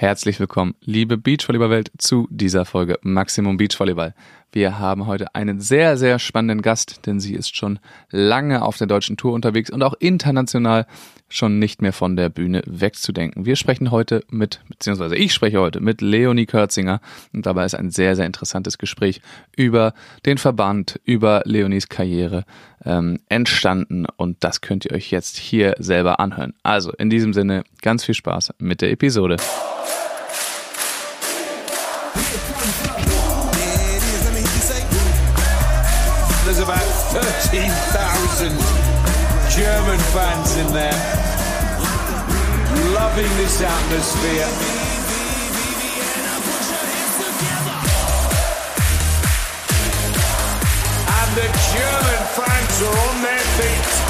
Herzlich willkommen, liebe Beachvolleyball-Welt, zu dieser Folge Maximum Beachvolleyball. Wir haben heute einen sehr, sehr spannenden Gast, denn sie ist schon lange auf der deutschen Tour unterwegs und auch international schon nicht mehr von der Bühne wegzudenken. Ich spreche heute mit Leonie Körzinger und dabei ist ein sehr, sehr interessantes Gespräch über den Verband, über Leonies Karriere entstanden und das könnt ihr euch jetzt hier selber anhören. Also in diesem Sinne ganz viel Spaß mit der Episode. There's about 13,000 German fans in there, loving this atmosphere. And the German fans are on their feet.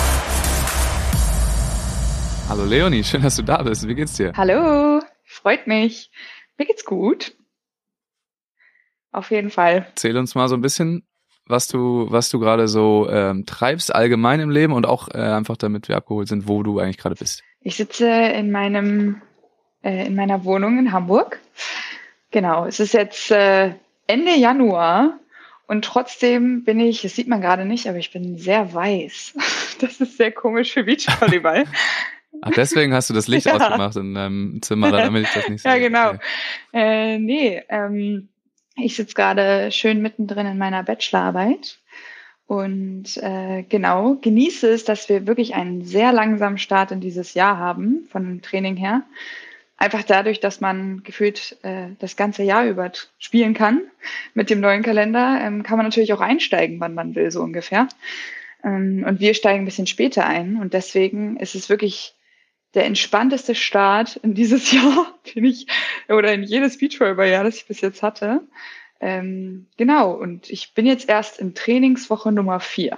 Hallo Leonie, schön, dass du da bist. Wie geht's dir? Hallo, freut mich. Mir geht's gut. Auf jeden Fall. Erzähl uns mal so ein bisschen, was du gerade so treibst, allgemein im Leben und auch einfach, damit wir abgeholt sind, wo du eigentlich gerade bist. Ich sitze in meiner Wohnung in Hamburg. Genau, es ist jetzt Ende Januar und trotzdem bin ich, das sieht man gerade nicht, aber ich bin sehr weiß. Das ist sehr komisch für Beachvolleyball. Ach, deswegen hast du das Licht ausgemacht in deinem Zimmer, damit ich das nicht sehe. Ja, genau. Okay. Ich sitze gerade schön mittendrin in meiner Bachelorarbeit und genieße es, dass wir wirklich einen sehr langsamen Start in dieses Jahr haben, von dem Training her. Einfach dadurch, dass man gefühlt das ganze Jahr über spielen kann mit dem neuen Kalender, kann man natürlich auch einsteigen, wann man will, so ungefähr. Und wir steigen ein bisschen später ein und deswegen ist es wirklich der entspannteste Start in dieses Jahr, oder in jedes Beachvolleyball-Jahr, das ich bis jetzt hatte. Genau, und ich bin jetzt erst in Trainingswoche Nummer 4.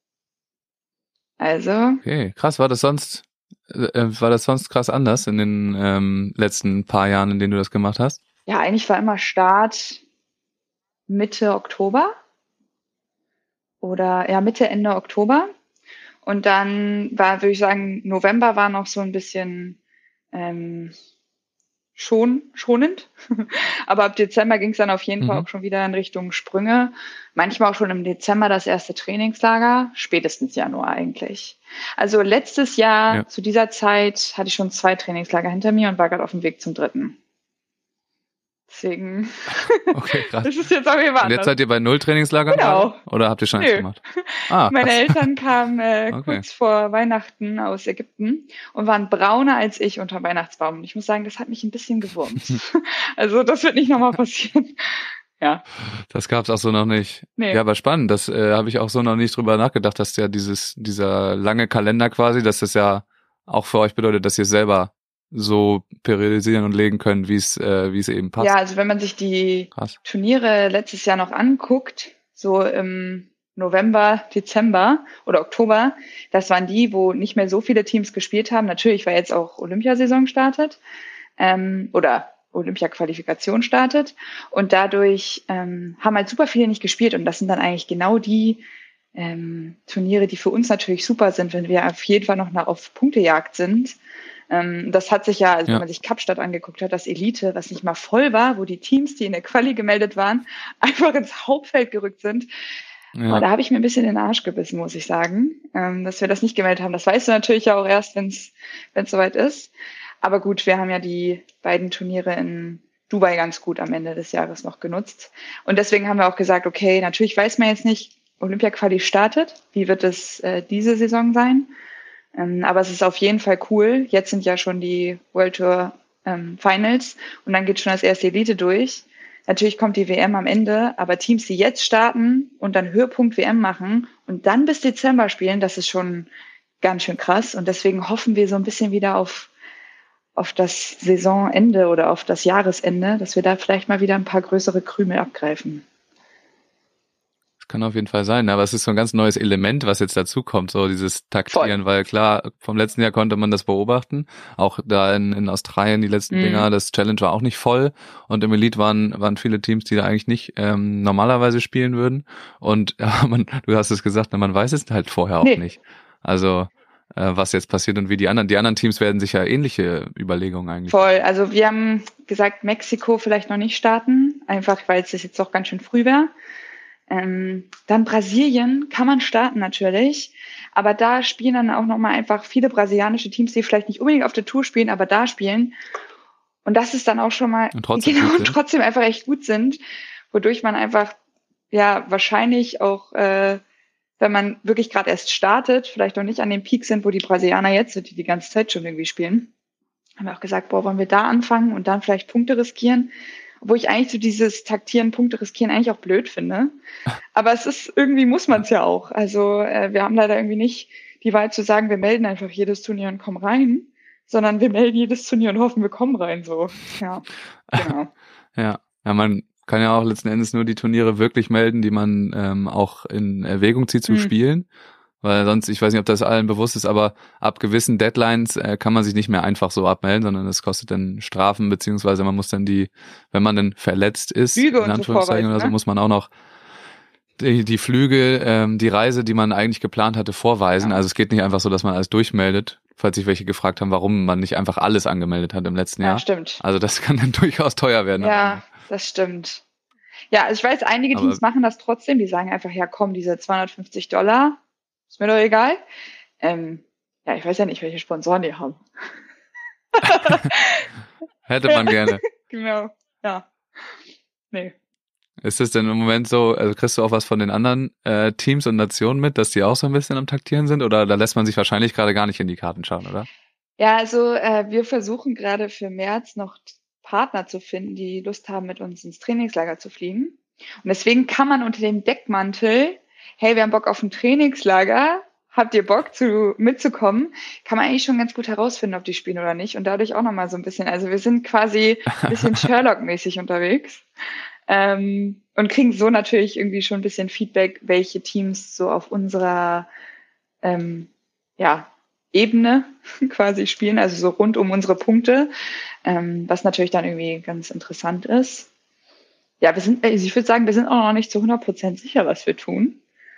Also. Okay, krass, war das sonst krass anders in den letzten paar Jahren, in denen du das gemacht hast? Ja, eigentlich war immer Start Mitte Oktober. Oder ja, Ende Oktober. Und dann würde ich sagen, November war noch so ein bisschen schonend. Aber ab Dezember ging es dann auf jeden Fall auch schon wieder in Richtung Sprünge. Manchmal auch schon im Dezember das erste Trainingslager, spätestens Januar eigentlich. Also letztes Jahr zu dieser Zeit hatte ich schon 2 Trainingslager hinter mir und war gerade auf dem Weg zum 3. Deswegen, okay, krass. Das ist jetzt auch immer anders. Und jetzt seid ihr bei 0 Trainingslagern? Genau. Oder habt ihr schon eins gemacht? Meine Eltern kamen kurz vor Weihnachten aus Ägypten und waren brauner als ich unter dem Weihnachtsbaum. Und ich muss sagen, das hat mich ein bisschen gewurmt. Also das wird nicht nochmal passieren. Ja. Das gab's auch so noch nicht. Nee. Ja, aber spannend. Das habe ich auch so noch nicht drüber nachgedacht, dass ja dieser lange Kalender quasi, dass das ja auch für euch bedeutet, dass ihr selber so periodisieren und legen können, wie es eben passt. Ja, also wenn man sich die Turniere letztes Jahr noch anguckt, so im November, Dezember oder Oktober, das waren die, wo nicht mehr so viele Teams gespielt haben. Natürlich, weil jetzt auch Olympiasaison startet oder Olympia-Qualifikation startet und dadurch haben halt super viele nicht gespielt und das sind dann eigentlich genau die Turniere, die für uns natürlich super sind, wenn wir auf jeden Fall noch auf Punktejagd sind. Das hat sich wenn man sich Kapstadt angeguckt hat, das Elite, was nicht mal voll war, wo die Teams, die in der Quali gemeldet waren, einfach ins Hauptfeld gerückt sind. Ja. Da habe ich mir ein bisschen in den Arsch gebissen, muss ich sagen, dass wir das nicht gemeldet haben. Das weißt du natürlich ja auch erst, wenn es soweit ist. Aber gut, wir haben ja die beiden Turniere in Dubai ganz gut am Ende des Jahres noch genutzt. Und deswegen haben wir auch gesagt, okay, natürlich weiß man jetzt nicht, Olympia-Quali startet. Wie wird es diese Saison sein? Aber es ist auf jeden Fall cool. Jetzt sind ja schon die World Tour Finals und dann geht schon das erste Elite durch. Natürlich kommt die WM am Ende, aber Teams, die jetzt starten und dann Höhepunkt WM machen und dann bis Dezember spielen, das ist schon ganz schön krass. Und deswegen hoffen wir so ein bisschen wieder auf das Saisonende oder auf das Jahresende, dass wir da vielleicht mal wieder ein paar größere Krümel abgreifen. Das kann auf jeden Fall sein, aber es ist so ein ganz neues Element, was jetzt dazu kommt, so dieses Taktieren, weil klar, vom letzten Jahr konnte man das beobachten, auch da in Australien die letzten Dinger, das Challenge war auch nicht voll und im Elite waren viele Teams, die da eigentlich nicht normalerweise spielen würden und du hast es gesagt, man weiß es halt vorher auch nicht. Also was jetzt passiert und wie die anderen Teams werden sicher ähnliche Überlegungen eigentlich. Voll, also wir haben gesagt, Mexiko vielleicht noch nicht starten, einfach weil es jetzt auch ganz schön früh wäre. Dann Brasilien kann man starten natürlich, aber da spielen dann auch nochmal einfach viele brasilianische Teams, die vielleicht nicht unbedingt auf der Tour spielen, aber da spielen. Und das ist dann auch schon mal, trotzdem einfach echt gut sind, wodurch man einfach, ja, wahrscheinlich auch, wenn man wirklich gerade erst startet, vielleicht noch nicht an dem Peak sind, wo die Brasilianer jetzt sind, die ganze Zeit schon irgendwie spielen. Haben wir auch gesagt, wollen wir da anfangen und dann vielleicht Punkte riskieren? Obwohl ich eigentlich so dieses Taktieren, Punkte riskieren eigentlich auch blöd finde. Aber es ist, irgendwie muss man es ja auch. Also wir haben leider irgendwie nicht die Wahl zu sagen, wir melden einfach jedes Turnier und kommen rein, sondern wir melden jedes Turnier und hoffen, wir kommen rein. So, ja, genau. Ja, man kann ja auch letzten Endes nur die Turniere wirklich melden, die man auch in Erwägung zieht zu spielen. Weil sonst, ich weiß nicht, ob das allen bewusst ist, aber ab gewissen Deadlines kann man sich nicht mehr einfach so abmelden, sondern es kostet dann Strafen, beziehungsweise man muss dann wenn man dann verletzt ist, Flüge in Anführungszeichen oder so, muss man auch noch die Flüge, die Reise, die man eigentlich geplant hatte, vorweisen. Ja. Also es geht nicht einfach so, dass man alles durchmeldet, falls sich welche gefragt haben, warum man nicht einfach alles angemeldet hat im letzten Jahr. Ja, stimmt. Also das kann dann durchaus teuer werden. Ja, das stimmt. Ja, also ich weiß, einige Teams machen das trotzdem, die sagen einfach, ja komm, diese $250, ist mir doch egal. Ja, ich weiß ja nicht, welche Sponsoren die haben. Hätte man gerne. Genau, ja. Nee. Ist es denn im Moment so, also kriegst du auch was von den anderen Teams und Nationen mit, dass die auch so ein bisschen am Taktieren sind? Oder da lässt man sich wahrscheinlich gerade gar nicht in die Karten schauen, oder? Ja, also wir versuchen gerade für März noch Partner zu finden, die Lust haben, mit uns ins Trainingslager zu fliegen. Und deswegen kann man unter dem Deckmantel, hey, wir haben Bock auf ein Trainingslager, habt ihr Bock mitzukommen, kann man eigentlich schon ganz gut herausfinden, ob die spielen oder nicht. Und dadurch auch nochmal so ein bisschen, also wir sind quasi ein bisschen Sherlock-mäßig unterwegs. Und kriegen so natürlich irgendwie schon ein bisschen Feedback, welche Teams so auf unserer Ebene quasi spielen, also so rund um unsere Punkte, was natürlich dann irgendwie ganz interessant ist. Ja, ich würde sagen, wir sind auch noch nicht zu 100% sicher, was wir tun.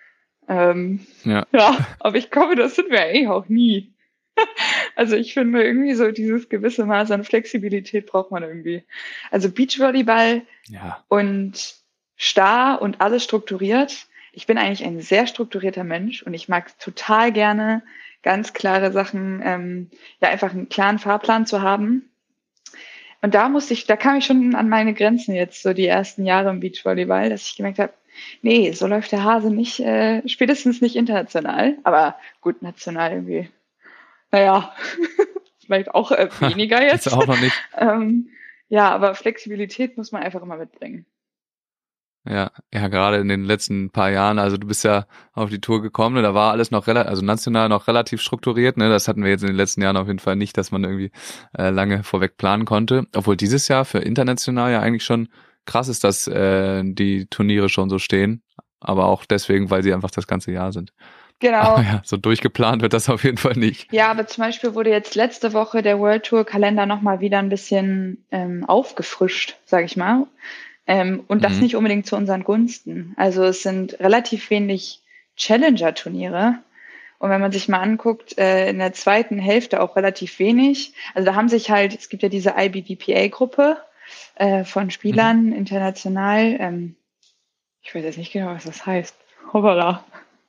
Ja, aber ich glaube, das sind wir eigentlich auch nie. Also ich finde irgendwie so dieses gewisse Maß an Flexibilität braucht man irgendwie. Also Beachvolleyball und starr und alles strukturiert. Ich bin eigentlich ein sehr strukturierter Mensch und ich mag total gerne ganz klare Sachen, einfach einen klaren Fahrplan zu haben. Und da kam ich schon an meine Grenzen jetzt, so die ersten Jahre im Beachvolleyball, dass ich gemerkt habe, nee, so läuft der Hase nicht, spätestens nicht international, aber gut, national irgendwie. Naja, vielleicht auch weniger jetzt. Ist auch noch nicht. Aber Flexibilität muss man einfach immer mitbringen. Ja, gerade in den letzten paar Jahren, also du bist ja auf die Tour gekommen, da war alles noch national noch relativ strukturiert, ne? Das hatten wir jetzt in den letzten Jahren auf jeden Fall nicht, dass man irgendwie lange vorweg planen konnte. Obwohl dieses Jahr für international ja eigentlich schon krass ist, dass die Turniere schon so stehen, aber auch deswegen, weil sie einfach das ganze Jahr sind. Genau. Aber ja, so durchgeplant wird das auf jeden Fall nicht. Ja, aber zum Beispiel wurde jetzt letzte Woche der World Tour Kalender nochmal wieder ein bisschen aufgefrischt, sage ich mal. Und das nicht unbedingt zu unseren Gunsten. Also es sind relativ wenig Challenger-Turniere. Und wenn man sich mal anguckt, in der zweiten Hälfte auch relativ wenig. Also da haben sich es gibt ja diese IBDPA-Gruppe von Spielern international. Ich weiß jetzt nicht genau, was das heißt. Hoppala.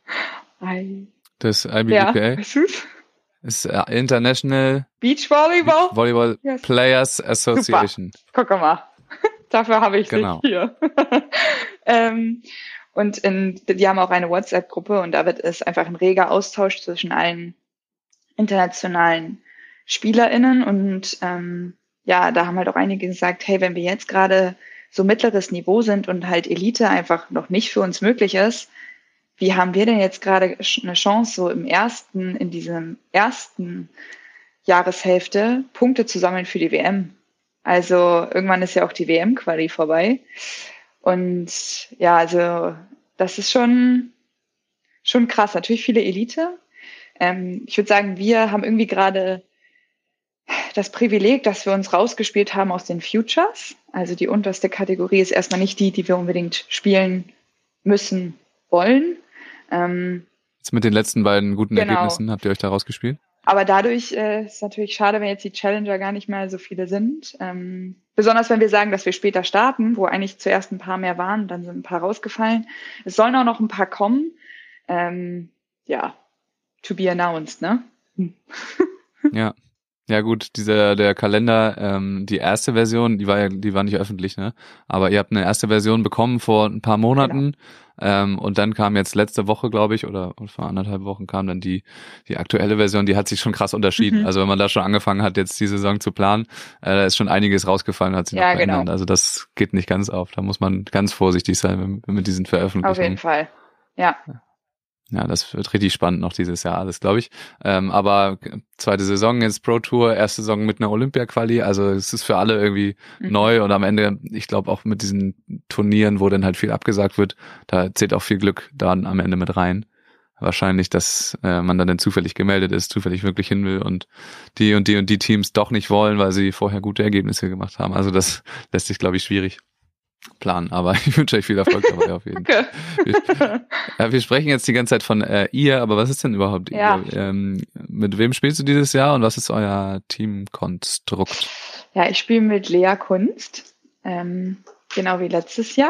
Das IBDPA? Ja, weißt du's? Ist International Volleyball Players Association. Super. Guck mal. Dafür habe ich dich hier. Und die haben auch eine WhatsApp-Gruppe und da wird es einfach ein reger Austausch zwischen allen internationalen SpielerInnen und da haben halt auch einige gesagt, hey, wenn wir jetzt gerade so mittleres Niveau sind und halt Elite einfach noch nicht für uns möglich ist, wie haben wir denn jetzt gerade eine Chance, so in diesem ersten Jahreshälfte Punkte zu sammeln für die WM? Also irgendwann ist ja auch die WM-Quali vorbei. Und ja, also das ist schon krass. Natürlich viele Elite. Ich würde sagen, wir haben irgendwie gerade das Privileg, dass wir uns rausgespielt haben aus den Futures. Also die unterste Kategorie ist erstmal nicht die wir unbedingt spielen müssen wollen. Jetzt mit den letzten beiden guten Ergebnissen habt ihr euch da rausgespielt? Aber dadurch ist es natürlich schade, wenn jetzt die Challenger gar nicht mehr so viele sind. Besonders wenn wir sagen, dass wir später starten, wo eigentlich zuerst ein paar mehr waren, dann sind ein paar rausgefallen. Es sollen auch noch ein paar kommen. Ja, to be announced, ne? Ja. Ja gut, der Kalender, die erste Version, die war nicht öffentlich, ne? Aber ihr habt eine erste Version bekommen vor ein paar Monaten, und dann kam jetzt letzte Woche, glaube ich, oder vor 1,5 Wochen kam dann die aktuelle Version, die hat sich schon krass unterschieden. Also wenn man da schon angefangen hat, jetzt die Saison zu planen, da ist schon einiges rausgefallen, hat sich noch verändert. Genau. Also das geht nicht ganz auf. Da muss man ganz vorsichtig sein mit diesen Veröffentlichungen. Auf jeden Fall, ja. Ja, das wird richtig spannend noch dieses Jahr alles, glaube ich. Aber zweite Saison jetzt Pro Tour, erste Saison mit einer Olympia-Quali, also es ist für alle irgendwie neu und am Ende, ich glaube auch mit diesen Turnieren, wo dann halt viel abgesagt wird, da zählt auch viel Glück dann am Ende mit rein. Wahrscheinlich, dass man dann zufällig gemeldet ist, zufällig wirklich hin will und die Teams doch nicht wollen, weil sie vorher gute Ergebnisse gemacht haben. Also das lässt sich, glaube ich, schwierig planen, aber ich wünsche euch viel Erfolg dabei auf jeden Fall. Wir sprechen jetzt die ganze Zeit von ihr, aber was ist denn überhaupt ihr? Mit wem spielst du dieses Jahr und was ist euer Teamkonstrukt? Ja, ich spiele mit Lea Kunst, genau wie letztes Jahr.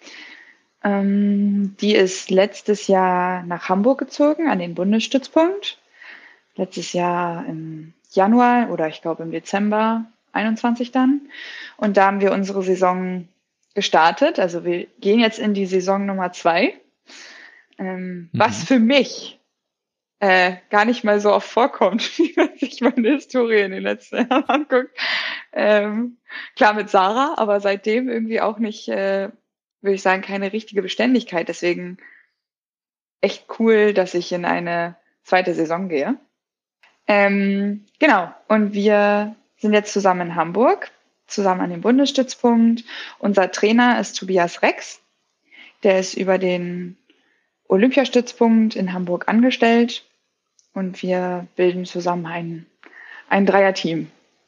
Die ist letztes Jahr nach Hamburg gezogen, an den Bundesstützpunkt. Letztes Jahr im Januar oder ich glaube im Dezember 21 dann. Und da haben wir unsere Saison gestartet. Also wir gehen jetzt in die Saison Nummer 2. Was für mich gar nicht mal so oft vorkommt, wie man sich meine Historie in den letzten Jahren anguckt. Klar mit Sarah, aber seitdem irgendwie auch nicht, würde ich sagen, keine richtige Beständigkeit. Deswegen echt cool, dass ich in eine zweite Saison gehe. Genau. Und wir sind jetzt zusammen in Hamburg, zusammen an dem Bundesstützpunkt. Unser Trainer ist Tobias Rex. Der ist über den Olympiastützpunkt in Hamburg angestellt und wir bilden zusammen ein Dreierteam.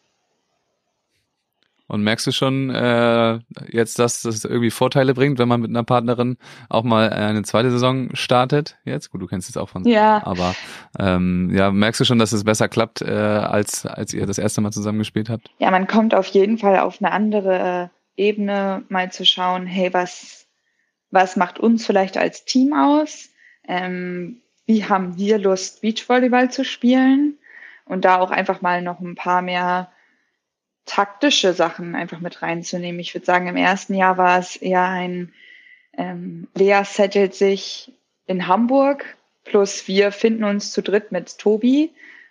Und merkst du schon jetzt, dass das irgendwie Vorteile bringt, wenn man mit einer Partnerin auch mal eine zweite Saison startet? Jetzt, gut, du kennst es auch von, aber merkst du schon, dass es besser klappt, als ihr das erste Mal zusammen gespielt habt? Ja, man kommt auf jeden Fall auf eine andere Ebene, mal zu schauen, hey, was macht uns vielleicht als Team aus? Wie haben wir Lust, Beachvolleyball zu spielen? Und da auch einfach mal noch ein paar mehr taktische Sachen einfach mit reinzunehmen. Ich würde sagen, im ersten Jahr war es eher ein Lea settelt sich in Hamburg, plus wir finden uns zu dritt mit Tobi,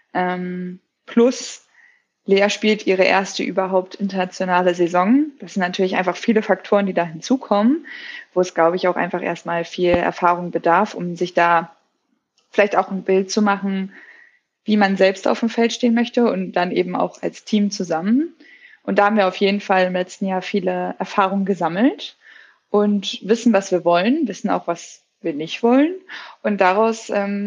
plus Lea spielt ihre erste überhaupt internationale Saison. Das sind natürlich einfach viele Faktoren, die da hinzukommen, wo es, glaube ich, auch einfach erstmal viel Erfahrung bedarf, um sich da vielleicht auch ein Bild zu machen, wie man selbst auf dem Feld stehen möchte und dann eben auch als Team zusammen. Und da haben wir auf jeden Fall im letzten Jahr viele Erfahrungen gesammelt und wissen, was wir wollen, wissen auch, was wir nicht wollen. Und daraus,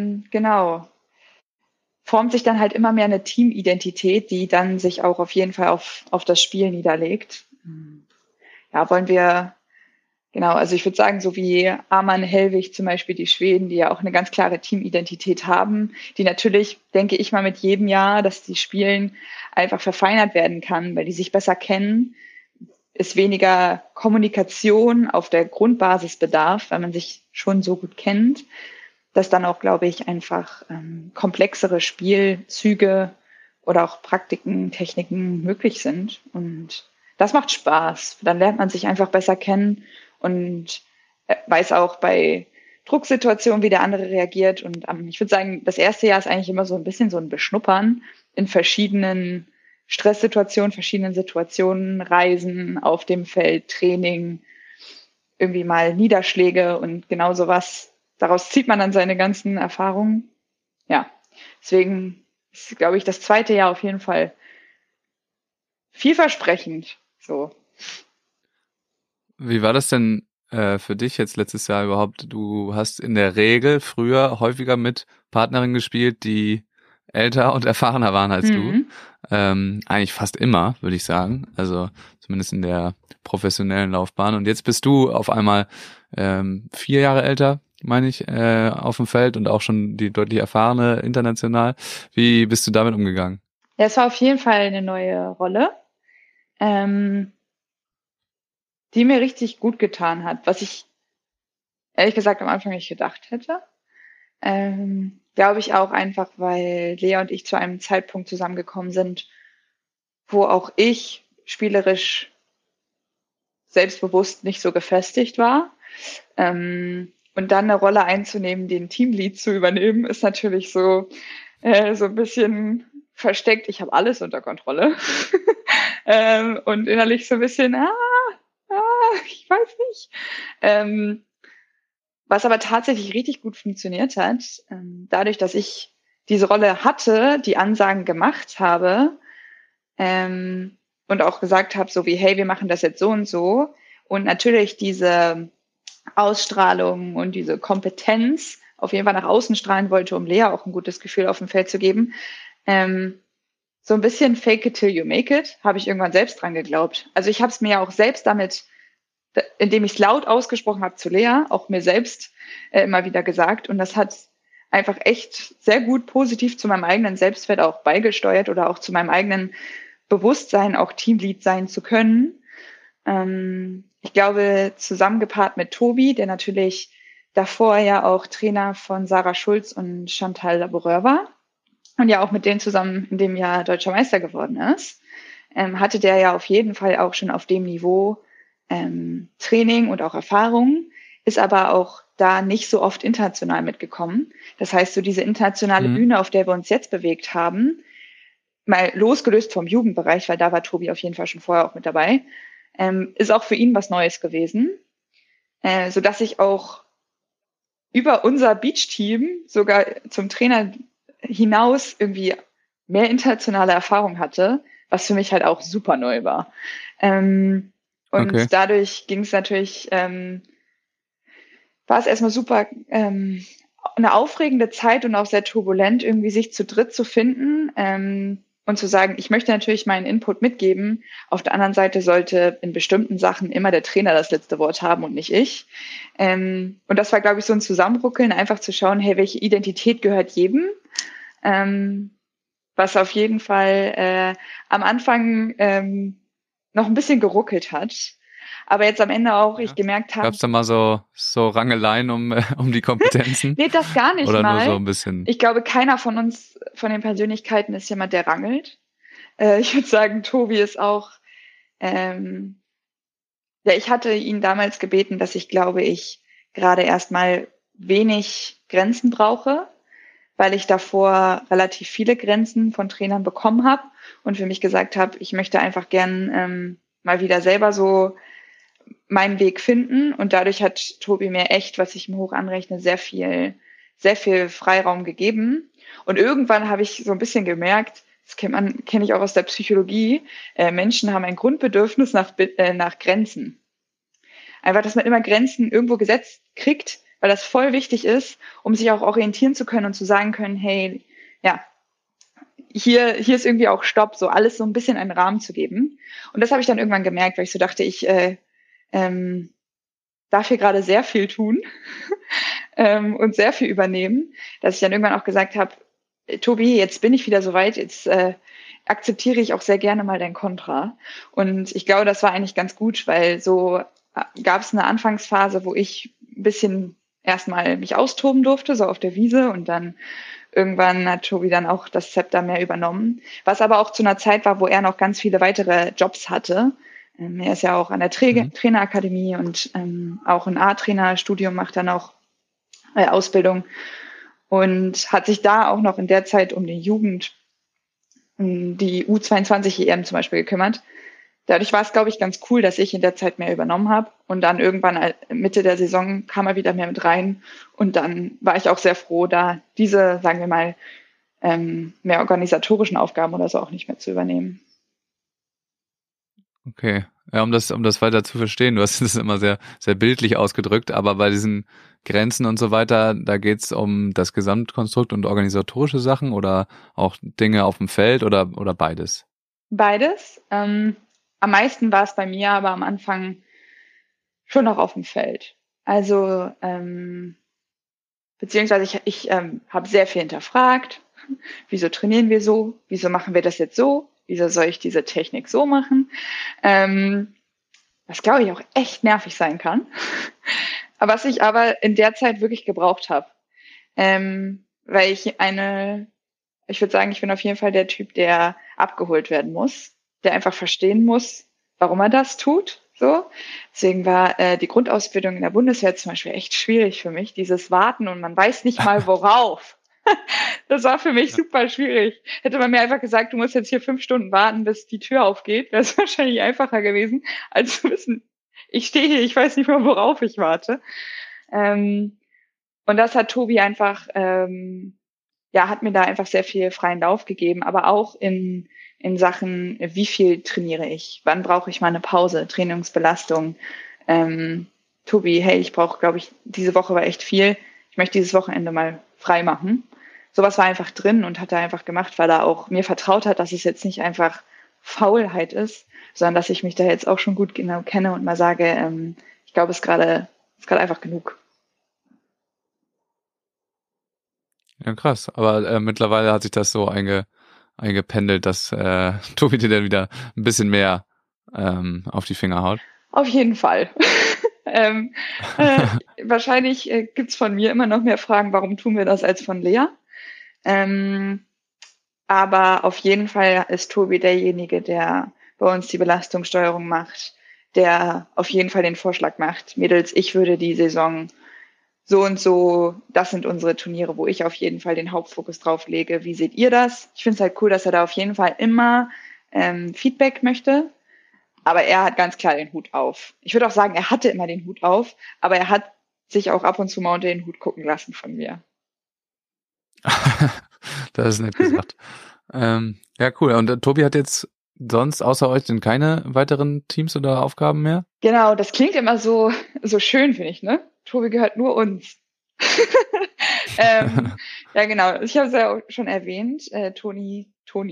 formt sich dann halt immer mehr eine Teamidentität, die dann sich auch auf jeden Fall auf das Spiel niederlegt. Ja, wollen wir, also ich würde sagen, so wie Arman Hellwig zum Beispiel, die Schweden, die ja auch eine ganz klare Teamidentität haben, die natürlich, denke ich mal, mit jedem Jahr, dass die spielen, einfach verfeinert werden kann, weil die sich besser kennen, es weniger Kommunikation auf der Grundbasis bedarf, weil man sich schon so gut kennt, dass dann auch, glaube ich, einfach komplexere Spielzüge oder auch Praktiken, Techniken möglich sind. Und das macht Spaß. Dann lernt man sich einfach besser kennen und weiß auch bei Drucksituationen, wie der andere reagiert. Und ich würde sagen, das erste Jahr ist eigentlich immer so ein bisschen so ein Beschnuppern in verschiedenen Stresssituationen, verschiedenen Situationen, Reisen auf dem Feld, Training, irgendwie mal Niederschläge und genau sowas. Daraus zieht man dann seine ganzen Erfahrungen. Ja, deswegen ist, glaube ich, das zweite Jahr auf jeden Fall vielversprechend. So. Wie war das denn für dich jetzt letztes Jahr überhaupt? Du hast in der Regel früher häufiger mit Partnerinnen gespielt, die älter und erfahrener waren als du. Eigentlich fast immer, würde ich sagen. Also zumindest in der professionellen Laufbahn. Und jetzt bist du auf einmal 4 Jahre älter, meine ich, auf dem Feld und auch schon die deutlich erfahrene international. Wie bist du damit umgegangen? Ja, es war auf jeden Fall eine neue Rolle, die mir richtig gut getan hat, was ich ehrlich gesagt am Anfang nicht gedacht hätte. Glaube ich auch einfach, weil Lea und ich zu einem Zeitpunkt zusammengekommen sind, wo auch ich spielerisch selbstbewusst nicht so gefestigt war. Und dann eine Rolle einzunehmen, den Teamlead zu übernehmen, ist natürlich so ein bisschen versteckt. Ich habe alles unter Kontrolle. Und innerlich so ein bisschen, ich weiß nicht. Was aber tatsächlich richtig gut funktioniert hat, dadurch, dass ich diese Rolle hatte, die Ansagen gemacht habe, und auch gesagt habe, so wie, hey, wir machen das jetzt so und so. Und natürlich diese Ausstrahlung und diese Kompetenz auf jeden Fall nach außen strahlen wollte, um Lea auch ein gutes Gefühl auf dem Feld zu geben. So ein bisschen fake it till you make it, habe ich irgendwann selbst dran geglaubt. Also ich habe es mir ja auch selbst damit, indem ich es laut ausgesprochen habe zu Lea, auch mir selbst immer wieder gesagt. Und das hat einfach echt sehr gut positiv zu meinem eigenen Selbstwert auch beigesteuert oder auch zu meinem eigenen Bewusstsein, auch Teamlead sein zu können. Ich glaube, zusammengepaart mit Tobi, der natürlich davor ja auch Trainer von Sarah Schulz und Chantal Laboureur war und ja auch mit denen zusammen in dem Jahr Deutscher Meister geworden ist, hatte der ja auf jeden Fall auch schon auf dem Niveau Training und auch Erfahrung, ist aber auch da nicht so oft international mitgekommen. Das heißt, so diese internationale Bühne, auf der wir uns jetzt bewegt haben, mal losgelöst vom Jugendbereich, weil da war Tobi auf jeden Fall schon vorher auch mit dabei, ist auch für ihn was Neues gewesen, sodass ich auch über unser Beach-Team sogar zum Trainer hinaus irgendwie mehr internationale Erfahrung hatte, was für mich halt auch super neu war. Und dadurch ging es natürlich, war es erstmal super, eine aufregende Zeit und auch sehr turbulent, irgendwie sich zu dritt zu finden, und zu sagen, ich möchte natürlich meinen Input mitgeben. Auf der anderen Seite sollte in bestimmten Sachen immer der Trainer das letzte Wort haben und nicht ich. Und das war, glaube ich, so ein Zusammenruckeln, einfach zu schauen, hey, welche Identität gehört jedem? Was auf jeden Fall am Anfang noch ein bisschen geruckelt hat. Aber jetzt am Ende auch, ich gemerkt habe. Gab es da mal so Rangeleien um die Kompetenzen? Nee, das gar nicht oder mal. Nur so ein bisschen. Ich glaube, keiner von uns, von den Persönlichkeiten, ist jemand, der rangelt. Ich würde sagen, Tobi ist auch, ich hatte ihn damals gebeten, dass ich glaube, ich gerade erstmal wenig Grenzen brauche, weil ich davor relativ viele Grenzen von Trainern bekommen habe und für mich gesagt habe, ich möchte einfach gern mal wieder selber so meinen Weg finden. Und dadurch hat Tobi mir echt, was ich ihm hoch anrechne, sehr viel Freiraum gegeben. Und irgendwann habe ich so ein bisschen gemerkt, das kenne ich auch aus der Psychologie, Menschen haben ein Grundbedürfnis nach Grenzen. Einfach, dass man immer Grenzen irgendwo gesetzt kriegt, weil das voll wichtig ist, um sich auch orientieren zu können und zu sagen können, hey, ja, hier ist irgendwie auch Stopp, so alles so ein bisschen einen Rahmen zu geben. Und das habe ich dann irgendwann gemerkt, weil ich so dachte, ich darf hier gerade sehr viel tun und sehr viel übernehmen, dass ich dann irgendwann auch gesagt habe, Tobi, jetzt bin ich wieder soweit, jetzt akzeptiere ich auch sehr gerne mal dein Kontra. Und ich glaube, das war eigentlich ganz gut, weil so gab es eine Anfangsphase, wo ich ein bisschen erstmal mich austoben durfte, so auf der Wiese, und dann irgendwann hat Tobi dann auch das Zepter mehr übernommen, was aber auch zu einer Zeit war, wo er noch ganz viele weitere Jobs hatte. Er ist ja auch an der Trainerakademie und auch ein A-Trainer-Studium macht dann auch Ausbildung und hat sich da auch noch in der Zeit um die Jugend, um die U22 EM zum Beispiel gekümmert. Dadurch war es, glaube ich, ganz cool, dass ich in der Zeit mehr übernommen habe. Und dann irgendwann Mitte der Saison kam er wieder mehr mit rein. Und dann war ich auch sehr froh, da diese, sagen wir mal, mehr organisatorischen Aufgaben oder so auch nicht mehr zu übernehmen. Okay, ja, um das weiter zu verstehen, du hast es immer sehr, sehr bildlich ausgedrückt, aber bei diesen Grenzen und so weiter, da geht's um das Gesamtkonstrukt und organisatorische Sachen oder auch Dinge auf dem Feld oder beides? Beides. Am meisten war es bei mir aber am Anfang schon noch auf dem Feld. Also beziehungsweise ich habe sehr viel hinterfragt. Wieso trainieren wir so? Wieso machen wir das jetzt so? Wieso soll ich diese Technik so machen? Was, glaube ich, auch echt nervig sein kann. Was ich aber in der Zeit wirklich gebraucht habe. Weil ich würde sagen, ich bin auf jeden Fall der Typ, der abgeholt werden muss, der einfach verstehen muss, warum er das tut. So. Deswegen war die Grundausbildung in der Bundeswehr zum Beispiel echt schwierig für mich, dieses Warten und man weiß nicht mal worauf. Das war für mich super schwierig. Hätte man mir einfach gesagt, du musst jetzt hier 5 Stunden warten, bis die Tür aufgeht, wäre es wahrscheinlich einfacher gewesen, als zu wissen, ich stehe hier, ich weiß nicht mehr, worauf ich warte. Und das hat Tobi einfach, hat mir da einfach sehr viel freien Lauf gegeben, aber auch in Sachen, wie viel trainiere ich, wann brauche ich mal eine Pause, Trainingsbelastung. Tobi, hey, ich brauche, glaube ich, diese Woche war echt viel, ich möchte dieses Wochenende mal frei machen. Sowas war einfach drin und hat er einfach gemacht, weil er auch mir vertraut hat, dass es jetzt nicht einfach Faulheit ist, sondern dass ich mich da jetzt auch schon gut genau kenne und mal sage, ich glaube, es ist gerade einfach genug. Ja, krass. Aber mittlerweile hat sich das so eingependelt, dass Tobi dir dann wieder ein bisschen mehr auf die Finger haut. Auf jeden Fall. Wahrscheinlich gibt's von mir immer noch mehr Fragen, warum tun wir das, als von Lea. Aber auf jeden Fall ist Tobi derjenige, der bei uns die Belastungssteuerung macht, der auf jeden Fall den Vorschlag macht, Mädels, ich würde die Saison so und so, das sind unsere Turniere, wo ich auf jeden Fall den Hauptfokus drauf lege. Wie seht ihr das? Ich finde es halt cool, dass er da auf jeden Fall immer Feedback möchte. Aber er hat ganz klar den Hut auf. Ich würde auch sagen, er hatte immer den Hut auf, aber er hat sich auch ab und zu mal unter den Hut gucken lassen von mir. Das ist nett gesagt. Ja, cool. Und Tobi hat jetzt sonst außer euch denn keine weiteren Teams oder Aufgaben mehr? Genau, das klingt immer so schön, finde ich, ne? Tobi gehört nur uns. Ja, genau. Ich habe es ja auch schon erwähnt. Tobi.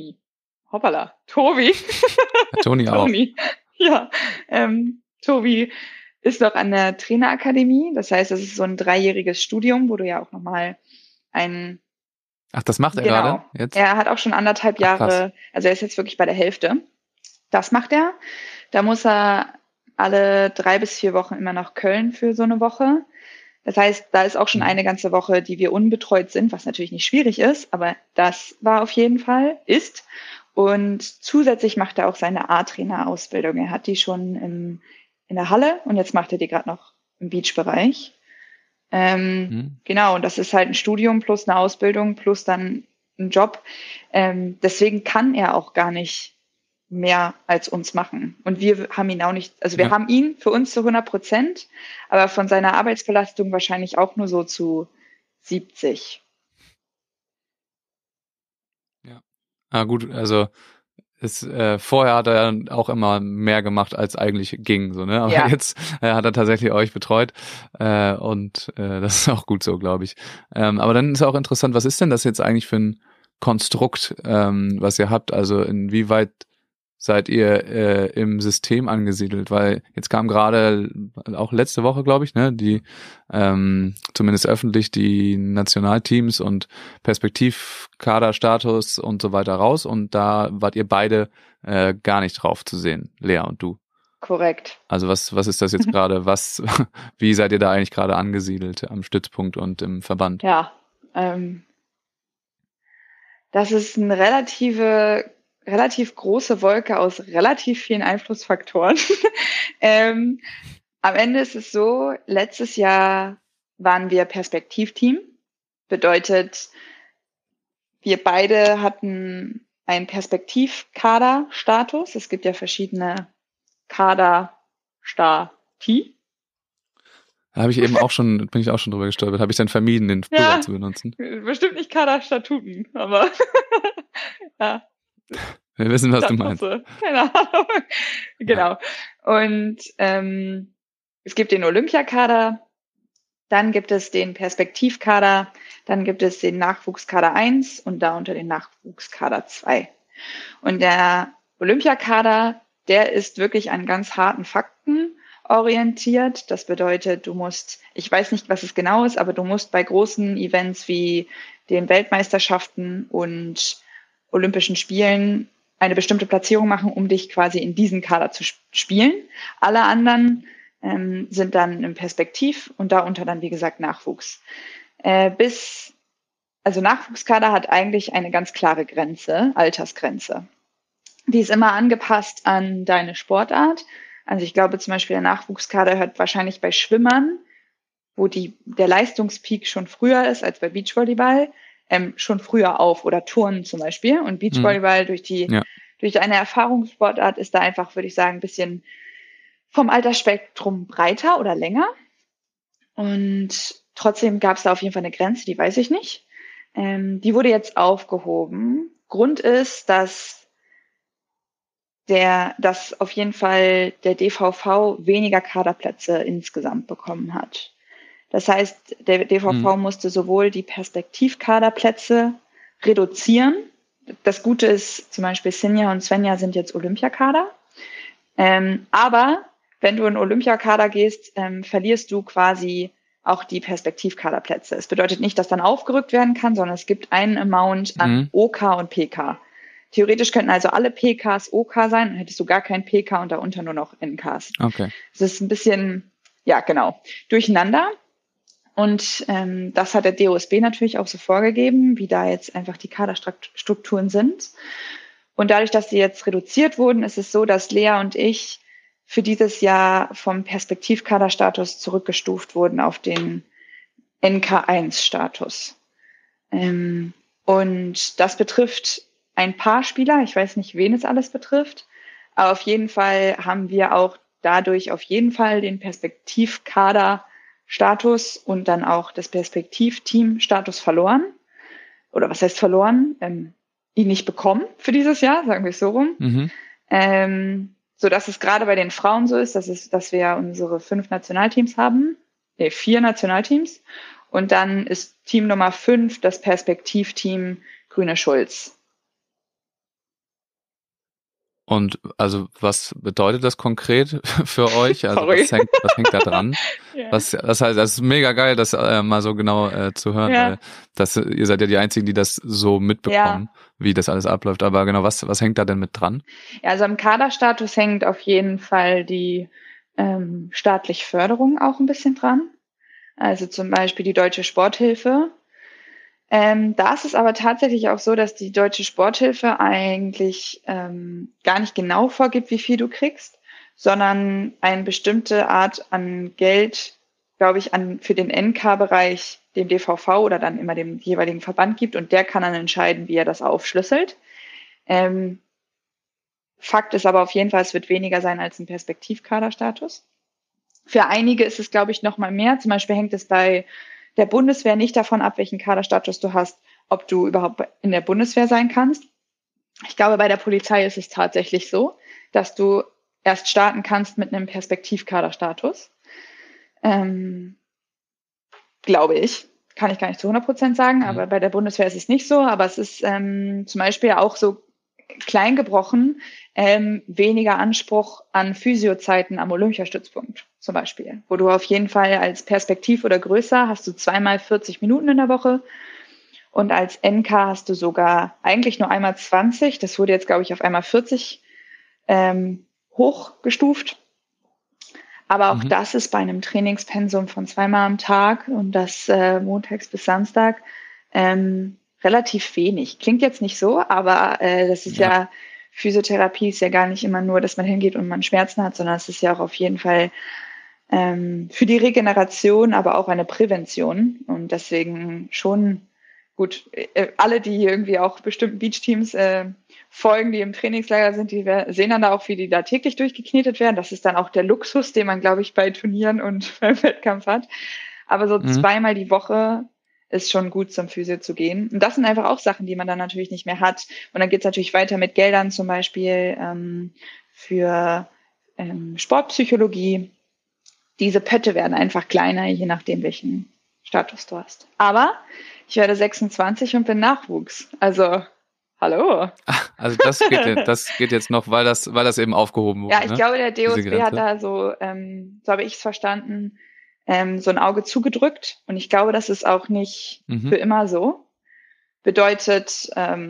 Toni auch. Toni. Ja, Tobi ist noch an der Trainerakademie. Das heißt, das ist so ein 3-jähriges Studium, wo du ja auch nochmal Ach, das macht er gerade jetzt? Er hat auch schon 1,5 Jahre, also er ist jetzt wirklich bei der Hälfte. Das macht er. Da muss er alle 3 bis 4 Wochen immer nach Köln für so eine Woche. Das heißt, da ist auch schon eine ganze Woche, die wir unbetreut sind, was natürlich nicht schwierig ist, aber das war auf jeden Fall, ist. Und zusätzlich macht er auch seine A-Trainer-Ausbildung. Er hat die schon in der Halle und jetzt macht er die gerade noch im Beach-Bereich. Genau, und das ist halt ein Studium plus eine Ausbildung plus dann ein Job. Deswegen kann er auch gar nicht mehr als uns machen. Und wir haben ihn auch nicht, also wir haben ihn für uns zu 100%, aber von seiner Arbeitsbelastung wahrscheinlich auch nur so zu 70. Ja. Ah, gut, also vorher hat er ja auch immer mehr gemacht, als eigentlich ging, so, ne? Aber jetzt hat er tatsächlich euch betreut und das ist auch gut so, glaube ich. Aber dann ist auch interessant, was ist denn das jetzt eigentlich für ein Konstrukt, was ihr habt? Also inwieweit seid ihr im System angesiedelt? Weil jetzt kam gerade auch letzte Woche, glaube ich, ne, die zumindest öffentlich die Nationalteams und Perspektivkaderstatus und so weiter raus und da wart ihr beide gar nicht drauf zu sehen, Lea und du. Korrekt. Also was ist das jetzt gerade? Wie seid ihr da eigentlich gerade angesiedelt am Stützpunkt und im Verband? Ja, das ist eine relativ große Wolke aus relativ vielen Einflussfaktoren. Am Ende ist es so, letztes Jahr waren wir Perspektivteam. Bedeutet, wir beide hatten einen Perspektivkaderstatus. Es gibt ja verschiedene Kaderstati. Da bin ich auch schon drüber gestolpert. Habe ich dann vermieden, den Plural zu benutzen? Bestimmt nicht Kaderstatuten, aber ja. Wir wissen, was du meinst. Keine Ahnung. Genau. Und es gibt den Olympiakader, dann gibt es den Perspektivkader, dann gibt es den Nachwuchskader 1 und darunter den Nachwuchskader 2. Und der Olympiakader, der ist wirklich an ganz harten Fakten orientiert. Das bedeutet, du musst, ich weiß nicht, was es genau ist, aber du musst bei großen Events wie den Weltmeisterschaften und Olympischen Spielen eine bestimmte Platzierung machen, um dich quasi in diesen Kader zu spielen. Alle anderen sind dann im Perspektiv und darunter dann, wie gesagt, Nachwuchs. Also Nachwuchskader hat eigentlich eine ganz klare Grenze, Altersgrenze. Die ist immer angepasst an deine Sportart. Also ich glaube zum Beispiel, der Nachwuchskader hört wahrscheinlich bei Schwimmern, wo der Leistungspeak schon früher ist als bei Beachvolleyball, schon früher auf, oder Turnen zum Beispiel. Und Beachvolleyball durch eine Erfahrungssportart ist da einfach, würde ich sagen, ein bisschen vom Altersspektrum breiter oder länger. Und trotzdem gab es da auf jeden Fall eine Grenze, die weiß ich nicht. Die wurde jetzt aufgehoben. Grund ist, dass auf jeden Fall der DVV weniger Kaderplätze insgesamt bekommen hat. Das heißt, der DVV musste sowohl die Perspektivkaderplätze reduzieren. Das Gute ist, zum Beispiel Sinja und Svenja sind jetzt Olympiakader. Aber wenn du in Olympiakader gehst, verlierst du quasi auch die Perspektivkaderplätze. Es bedeutet nicht, dass dann aufgerückt werden kann, sondern es gibt einen Amount an OK und PK. Theoretisch könnten also alle PKs OK sein, dann hättest du gar kein PK und darunter nur noch NKs. Okay. Das ist ein bisschen, durcheinander. Und das hat der DOSB natürlich auch so vorgegeben, wie da jetzt einfach die Kaderstrukturen sind. Und dadurch, dass die jetzt reduziert wurden, ist es so, dass Lea und ich für dieses Jahr vom Perspektivkaderstatus zurückgestuft wurden auf den NK1-Status. Und das betrifft ein paar Spieler, ich weiß nicht, wen es alles betrifft, aber auf jeden Fall haben wir auch dadurch auf jeden Fall den Perspektivkader-Status und dann auch das Perspektivteam-Status verloren. Oder was heißt verloren? Ihn nicht bekommen für dieses Jahr, sagen wir es so rum. So dass es gerade bei den Frauen so ist, dass wir unsere 4 Nationalteams. Und dann ist Team Nummer 5 das Perspektivteam Grüne Schulz. Und also was bedeutet das konkret für euch? Also was hängt da dran? Yeah. Das heißt, das ist mega geil, das mal so genau zu hören, weil ihr seid ja die Einzigen, die das so mitbekommen, wie das alles abläuft. Aber genau, was hängt da denn mit dran? Ja, also am Kaderstatus hängt auf jeden Fall die staatliche Förderung auch ein bisschen dran. Also zum Beispiel die Deutsche Sporthilfe. Da ist es aber tatsächlich auch so, dass die Deutsche Sporthilfe eigentlich gar nicht genau vorgibt, wie viel du kriegst, sondern eine bestimmte Art an Geld, glaube ich, für den NK-Bereich dem DVV oder dann immer dem jeweiligen Verband gibt, und der kann dann entscheiden, wie er das aufschlüsselt. Fakt ist aber auf jeden Fall, es wird weniger sein als ein Perspektivkaderstatus. Für einige ist es, glaube ich, noch mal mehr. Zum Beispiel hängt es bei der Bundeswehr nicht davon ab, welchen Kaderstatus du hast, ob du überhaupt in der Bundeswehr sein kannst. Ich glaube, bei der Polizei ist es tatsächlich so, dass du erst starten kannst mit einem Perspektivkaderstatus. Glaube ich. Kann ich gar nicht zu 100% sagen, aber bei der Bundeswehr ist es nicht so. Aber es ist zum Beispiel auch so klein gebrochen, weniger Anspruch an Physiozeiten am Olympiastützpunkt zum Beispiel, wo du auf jeden Fall als Perspektiv oder größer hast du 2-mal 40 Minuten in der Woche und als NK hast du sogar eigentlich nur einmal 20, das wurde jetzt, glaube ich, auf einmal 40 hochgestuft, aber auch das ist bei einem Trainingspensum von 2-mal am Tag und das montags bis Samstag relativ wenig. Klingt jetzt nicht so, aber das ist ja, Physiotherapie ist ja gar nicht immer nur, dass man hingeht und man Schmerzen hat, sondern es ist ja auch auf jeden Fall für die Regeneration, aber auch eine Prävention. Und deswegen schon gut, alle, die irgendwie auch bestimmten Beachteams folgen, die im Trainingslager sind, die sehen dann da auch, wie die da täglich durchgeknetet werden. Das ist dann auch der Luxus, den man, glaube ich, bei Turnieren und beim Wettkampf hat. Aber so 2-mal die Woche ist schon gut, zum Physio zu gehen. Und das sind einfach auch Sachen, die man dann natürlich nicht mehr hat. Und dann geht es natürlich weiter mit Geldern, zum Beispiel für Sportpsychologie. Diese Pötte werden einfach kleiner, je nachdem, welchen Status du hast. Aber ich werde 26 und bin Nachwuchs. Also Hallo. Also das geht jetzt noch, weil das eben aufgehoben wurde. Ja, ich glaube, der DOSB hat da so habe ich es verstanden, so ein Auge zugedrückt. Und ich glaube, das ist auch nicht für immer so. Bedeutet,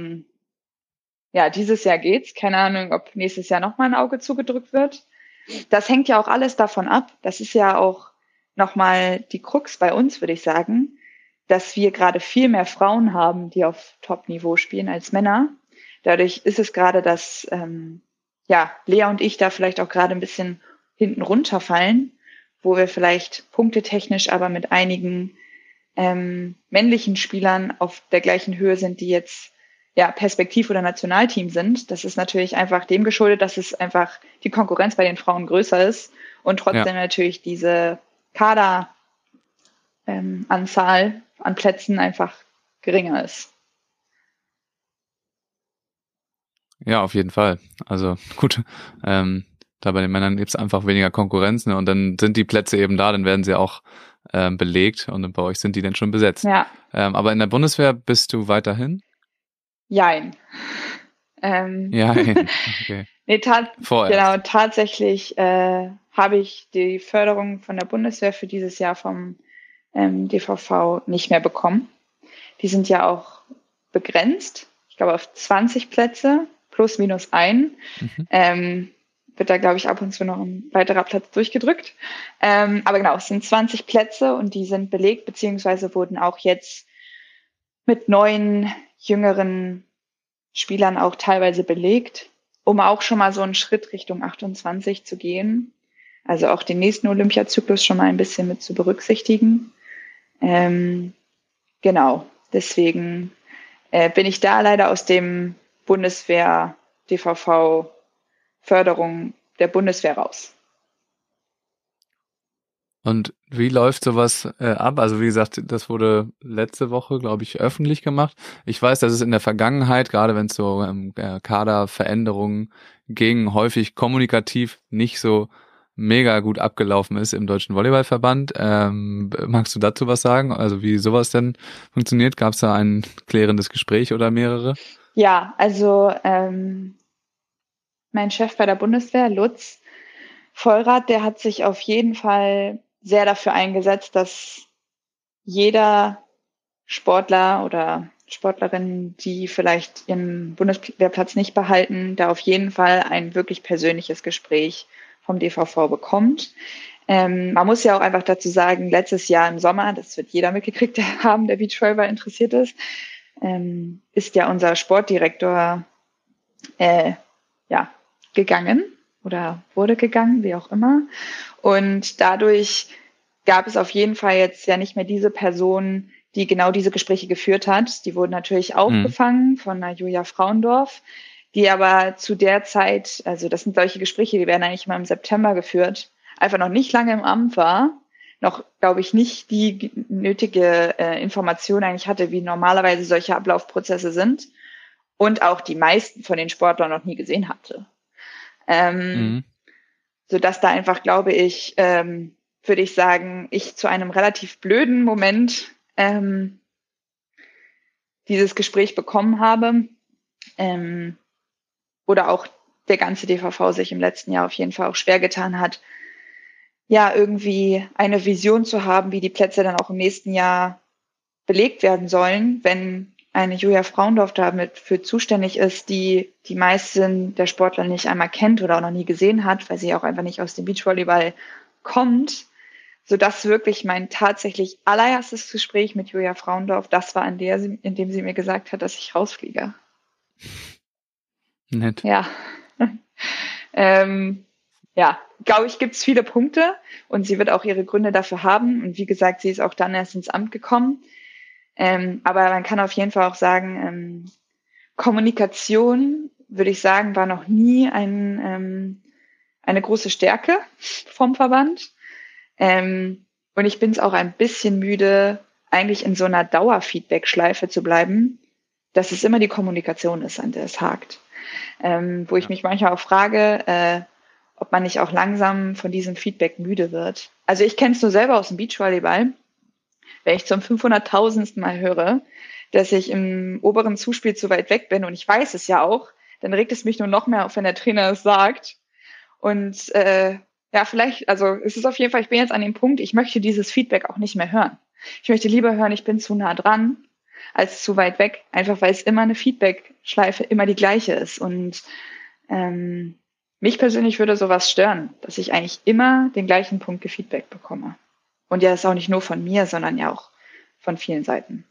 dieses Jahr geht's. Keine Ahnung, ob nächstes Jahr nochmal ein Auge zugedrückt wird. Das hängt ja auch alles davon ab. Das ist ja auch nochmal die Krux bei uns, würde ich sagen, dass wir gerade viel mehr Frauen haben, die auf Top-Niveau spielen als Männer. Dadurch ist es gerade, dass Lea und ich da vielleicht auch gerade ein bisschen hinten runterfallen, wo wir vielleicht punktetechnisch aber mit einigen männlichen Spielern auf der gleichen Höhe sind, die jetzt Perspektiv- oder Nationalteam sind. Das ist natürlich einfach dem geschuldet, dass es einfach die Konkurrenz bei den Frauen größer ist und trotzdem natürlich diese Kaderanzahl an Plätzen einfach geringer ist. Ja, auf jeden Fall. Also gut, da bei den Männern gibt's einfach weniger Konkurrenz, ne? Und dann sind die Plätze eben da, dann werden sie auch belegt und bei euch sind die dann schon besetzt. Ja. Aber in der Bundeswehr bist du weiterhin? Jein. Jein. Okay. Nee, tatsächlich habe ich die Förderung von der Bundeswehr für dieses Jahr vom DVV nicht mehr bekommen. Die sind ja auch begrenzt, ich glaube auf 20 Plätze plus minus ein. Wird da, glaube ich, ab und zu noch ein weiterer Platz durchgedrückt. Aber genau, es sind 20 Plätze und die sind belegt, beziehungsweise wurden auch jetzt mit neuen, jüngeren Spielern auch teilweise belegt, um auch schon mal so einen Schritt Richtung 28 zu gehen. Also auch den nächsten Olympiazyklus schon mal ein bisschen mit zu berücksichtigen. Genau, deswegen bin ich da leider aus dem Bundeswehr-DVV-Förderung der Bundeswehr raus. Und wie läuft sowas ab? Also wie gesagt, das wurde letzte Woche, glaube ich, öffentlich gemacht. Ich weiß, dass es in der Vergangenheit, gerade wenn es so Kaderveränderungen ging, häufig kommunikativ nicht so mega gut abgelaufen ist im Deutschen Volleyballverband. Magst du dazu was sagen? Also wie sowas denn funktioniert? Gab es da ein klärendes Gespräch oder mehrere? Ja, also mein Chef bei der Bundeswehr, Lutz Vollrath, der hat sich auf jeden Fall sehr dafür eingesetzt, dass jeder Sportler oder Sportlerin, die vielleicht ihren Bundeswehrplatz nicht behalten, da auf jeden Fall ein wirklich persönliches Gespräch vom DVV bekommt. Man muss ja auch einfach dazu sagen, letztes Jahr im Sommer, das wird jeder mitgekriegt haben, der Beachvolleyball interessiert ist ja unser Sportdirektor gegangen oder wurde gegangen, wie auch immer. Und dadurch gab es auf jeden Fall jetzt ja nicht mehr diese Person, die genau diese Gespräche geführt hat. Die wurden natürlich aufgefangen von der Julia Frauendorf, die aber zu der Zeit, also das sind solche Gespräche, die werden eigentlich immer im September geführt, einfach noch nicht lange im Amt war, noch, glaube ich, nicht die nötige Information eigentlich hatte, wie normalerweise solche Ablaufprozesse sind und auch die meisten von den Sportlern noch nie gesehen hatte. Sodass da einfach, glaube ich, würde ich sagen, ich zu einem relativ blöden Moment dieses Gespräch bekommen habe. Oder auch der ganze DVV sich im letzten Jahr auf jeden Fall auch schwer getan hat, ja, irgendwie eine Vision zu haben, wie die Plätze dann auch im nächsten Jahr belegt werden sollen, wenn eine Julia Frauendorf damit für zuständig ist, die meisten der Sportler nicht einmal kennt oder auch noch nie gesehen hat, weil sie auch einfach nicht aus dem Beachvolleyball kommt, sodass wirklich mein tatsächlich allererstes Gespräch mit Julia Frauendorf, das war in dem sie mir gesagt hat, dass ich rausfliege. Nett. Ja. Glaube ich, gibt es viele Punkte und sie wird auch ihre Gründe dafür haben. Und wie gesagt, sie ist auch dann erst ins Amt gekommen. Aber man kann auf jeden Fall auch sagen, Kommunikation, würde ich sagen, war noch nie eine große Stärke vom Verband. Und ich bin es auch ein bisschen müde, eigentlich in so einer Dauerfeedback-Schleife zu bleiben, dass es immer die Kommunikation ist, an der es hakt. Wo ich mich manchmal auch frage, ob man nicht auch langsam von diesem Feedback müde wird. Also ich kenne es nur selber aus dem Beachvolleyball. Wenn ich zum 500.000. Mal höre, dass ich im oberen Zuspiel zu weit weg bin und ich weiß es ja auch, dann regt es mich nur noch mehr auf, wenn der Trainer es sagt. Und ja, vielleicht, also es ist auf jeden Fall, ich bin jetzt an dem Punkt, ich möchte dieses Feedback auch nicht mehr hören. Ich möchte lieber hören, ich bin zu nah dran, als zu weit weg, einfach weil es immer eine Feedback-Schleife immer die gleiche ist. Und mich persönlich würde sowas stören, dass ich eigentlich immer den gleichen Punkt Gefeedback bekomme. Und ja, das ist auch nicht nur von mir, sondern ja auch von vielen Seiten.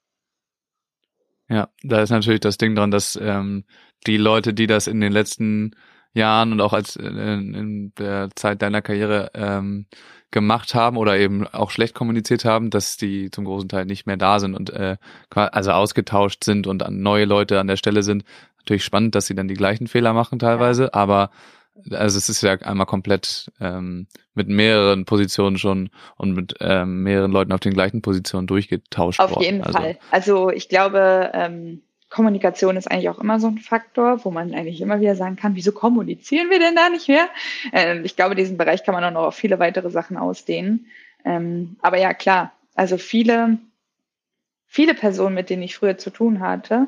Ja, da ist natürlich das Ding dran, dass die Leute, die das in den letzten Jahren und auch als in der Zeit deiner Karriere gemacht haben oder eben auch schlecht kommuniziert haben, dass die zum großen Teil nicht mehr da sind und also ausgetauscht sind und neue Leute an der Stelle sind. Natürlich spannend, dass sie dann die gleichen Fehler machen teilweise, ja. Aber also es ist ja einmal komplett mit mehreren Positionen schon und mit mehreren Leuten auf den gleichen Positionen durchgetauscht worden. Auf jeden Fall. Also ich glaube, Kommunikation ist eigentlich auch immer so ein Faktor, wo man eigentlich immer wieder sagen kann, wieso kommunizieren wir denn da nicht mehr? Ich glaube, diesen Bereich kann man auch noch auf viele weitere Sachen ausdehnen. Aber ja, klar, also viele Personen, mit denen ich früher zu tun hatte,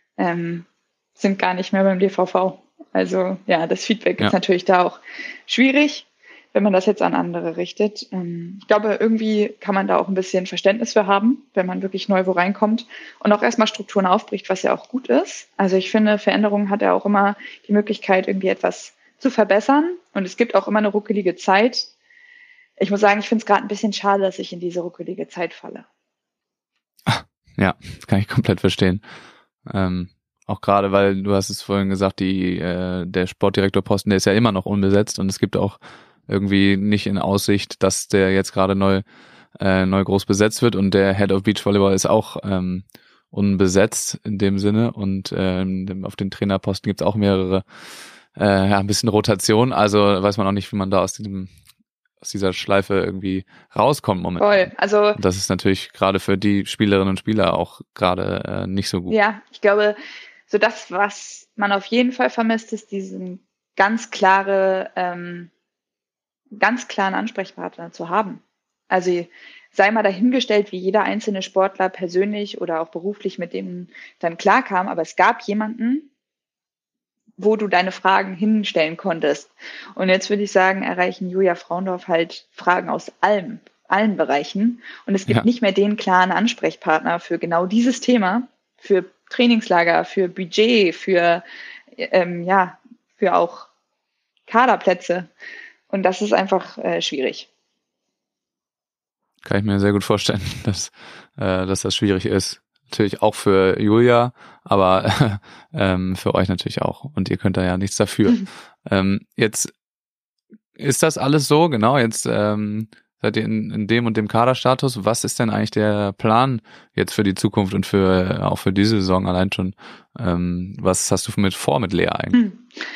sind gar nicht mehr beim DVV. Also ja, das Feedback ist natürlich da auch schwierig, wenn man das jetzt an andere richtet. Ich glaube, irgendwie kann man da auch ein bisschen Verständnis für haben, wenn man wirklich neu wo reinkommt und auch erstmal Strukturen aufbricht, was ja auch gut ist. Also ich finde, Veränderung hat ja auch immer die Möglichkeit, irgendwie etwas zu verbessern. Und es gibt auch immer eine ruckelige Zeit. Ich muss sagen, ich finde es gerade ein bisschen schade, dass ich in diese ruckelige Zeit falle. Ja, das kann ich komplett verstehen. Auch gerade, weil du hast es vorhin gesagt, der Sportdirektorposten, der ist ja immer noch unbesetzt und es gibt auch irgendwie nicht in Aussicht, dass der jetzt gerade neu groß besetzt wird und der Head of Beachvolleyball ist auch unbesetzt in dem Sinne und auf den Trainerposten gibt es auch mehrere, ein bisschen Rotation, also weiß man auch nicht, wie man da aus dieser Schleife irgendwie rauskommt momentan. Voll. Also und das ist natürlich gerade für die Spielerinnen und Spieler auch gerade nicht so gut. Ja, ich glaube, so das, was man auf jeden Fall vermisst, ist diesen ganz klaren Ansprechpartner zu haben. Also sei mal dahingestellt, wie jeder einzelne Sportler persönlich oder auch beruflich mit dem dann klarkam, aber es gab jemanden, wo du deine Fragen hinstellen konntest. Und jetzt würde ich sagen, erreichen Julia Frauendorf halt Fragen aus allen Bereichen. Und es gibt nicht mehr den klaren Ansprechpartner für genau dieses Thema, für Trainingslager, für Budget, für auch Kaderplätze. Und das ist einfach schwierig. Kann ich mir sehr gut vorstellen, dass das schwierig ist. Natürlich auch für Julia, aber für euch natürlich auch. Und ihr könnt da ja nichts dafür. Jetzt ist das alles so, genau, jetzt seid ihr in dem und dem Kaderstatus. Was ist denn eigentlich der Plan jetzt für die Zukunft und auch für diese Saison allein schon? Was hast du mit Lea eigentlich?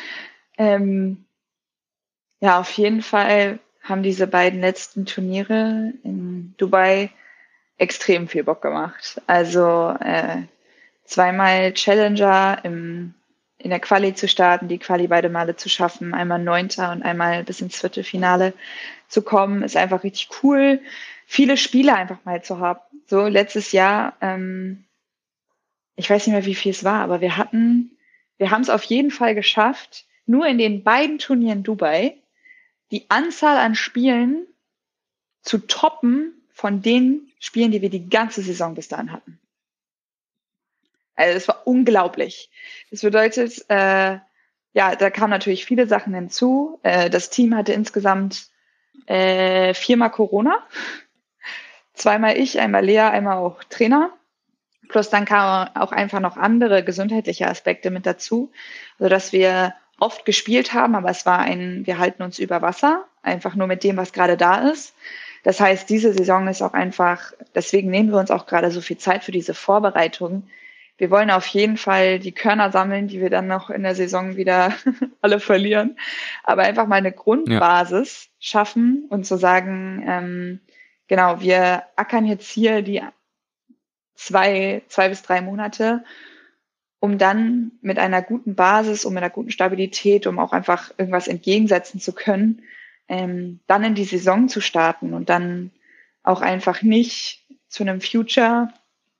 Ja, auf jeden Fall haben diese beiden letzten Turniere in Dubai extrem viel Bock gemacht. Also zweimal Challenger in der Quali zu starten, die Quali beide Male zu schaffen, einmal Neunter und einmal bis ins Viertelfinale zu kommen, ist einfach richtig cool. Viele Spiele einfach mal zu haben. So letztes Jahr, ich weiß nicht mehr, wie viel es war, aber wir haben es auf jeden Fall geschafft, nur in den beiden Turnieren Dubai die Anzahl an Spielen zu toppen von den Spielen, die wir die ganze Saison bis dahin hatten. Also es war unglaublich. Das bedeutet, da kamen natürlich viele Sachen hinzu. Das Team hatte insgesamt 4-mal Corona. 2-mal ich, einmal Lea, einmal auch Trainer. Plus dann kamen auch einfach noch andere gesundheitliche Aspekte mit dazu, sodass wir oft gespielt haben, aber es war wir halten uns über Wasser, einfach nur mit dem, was gerade da ist. Das heißt, diese Saison ist auch einfach, deswegen nehmen wir uns auch gerade so viel Zeit für diese Vorbereitung. Wir wollen auf jeden Fall die Körner sammeln, die wir dann noch in der Saison wieder alle verlieren, aber einfach mal eine Grundbasis schaffen und zu sagen, genau, wir ackern jetzt hier die 2 bis 3 Monate, um dann mit einer guten Basis, um mit einer guten Stabilität, um auch einfach irgendwas entgegensetzen zu können, dann in die Saison zu starten und dann auch einfach nicht zu einem Future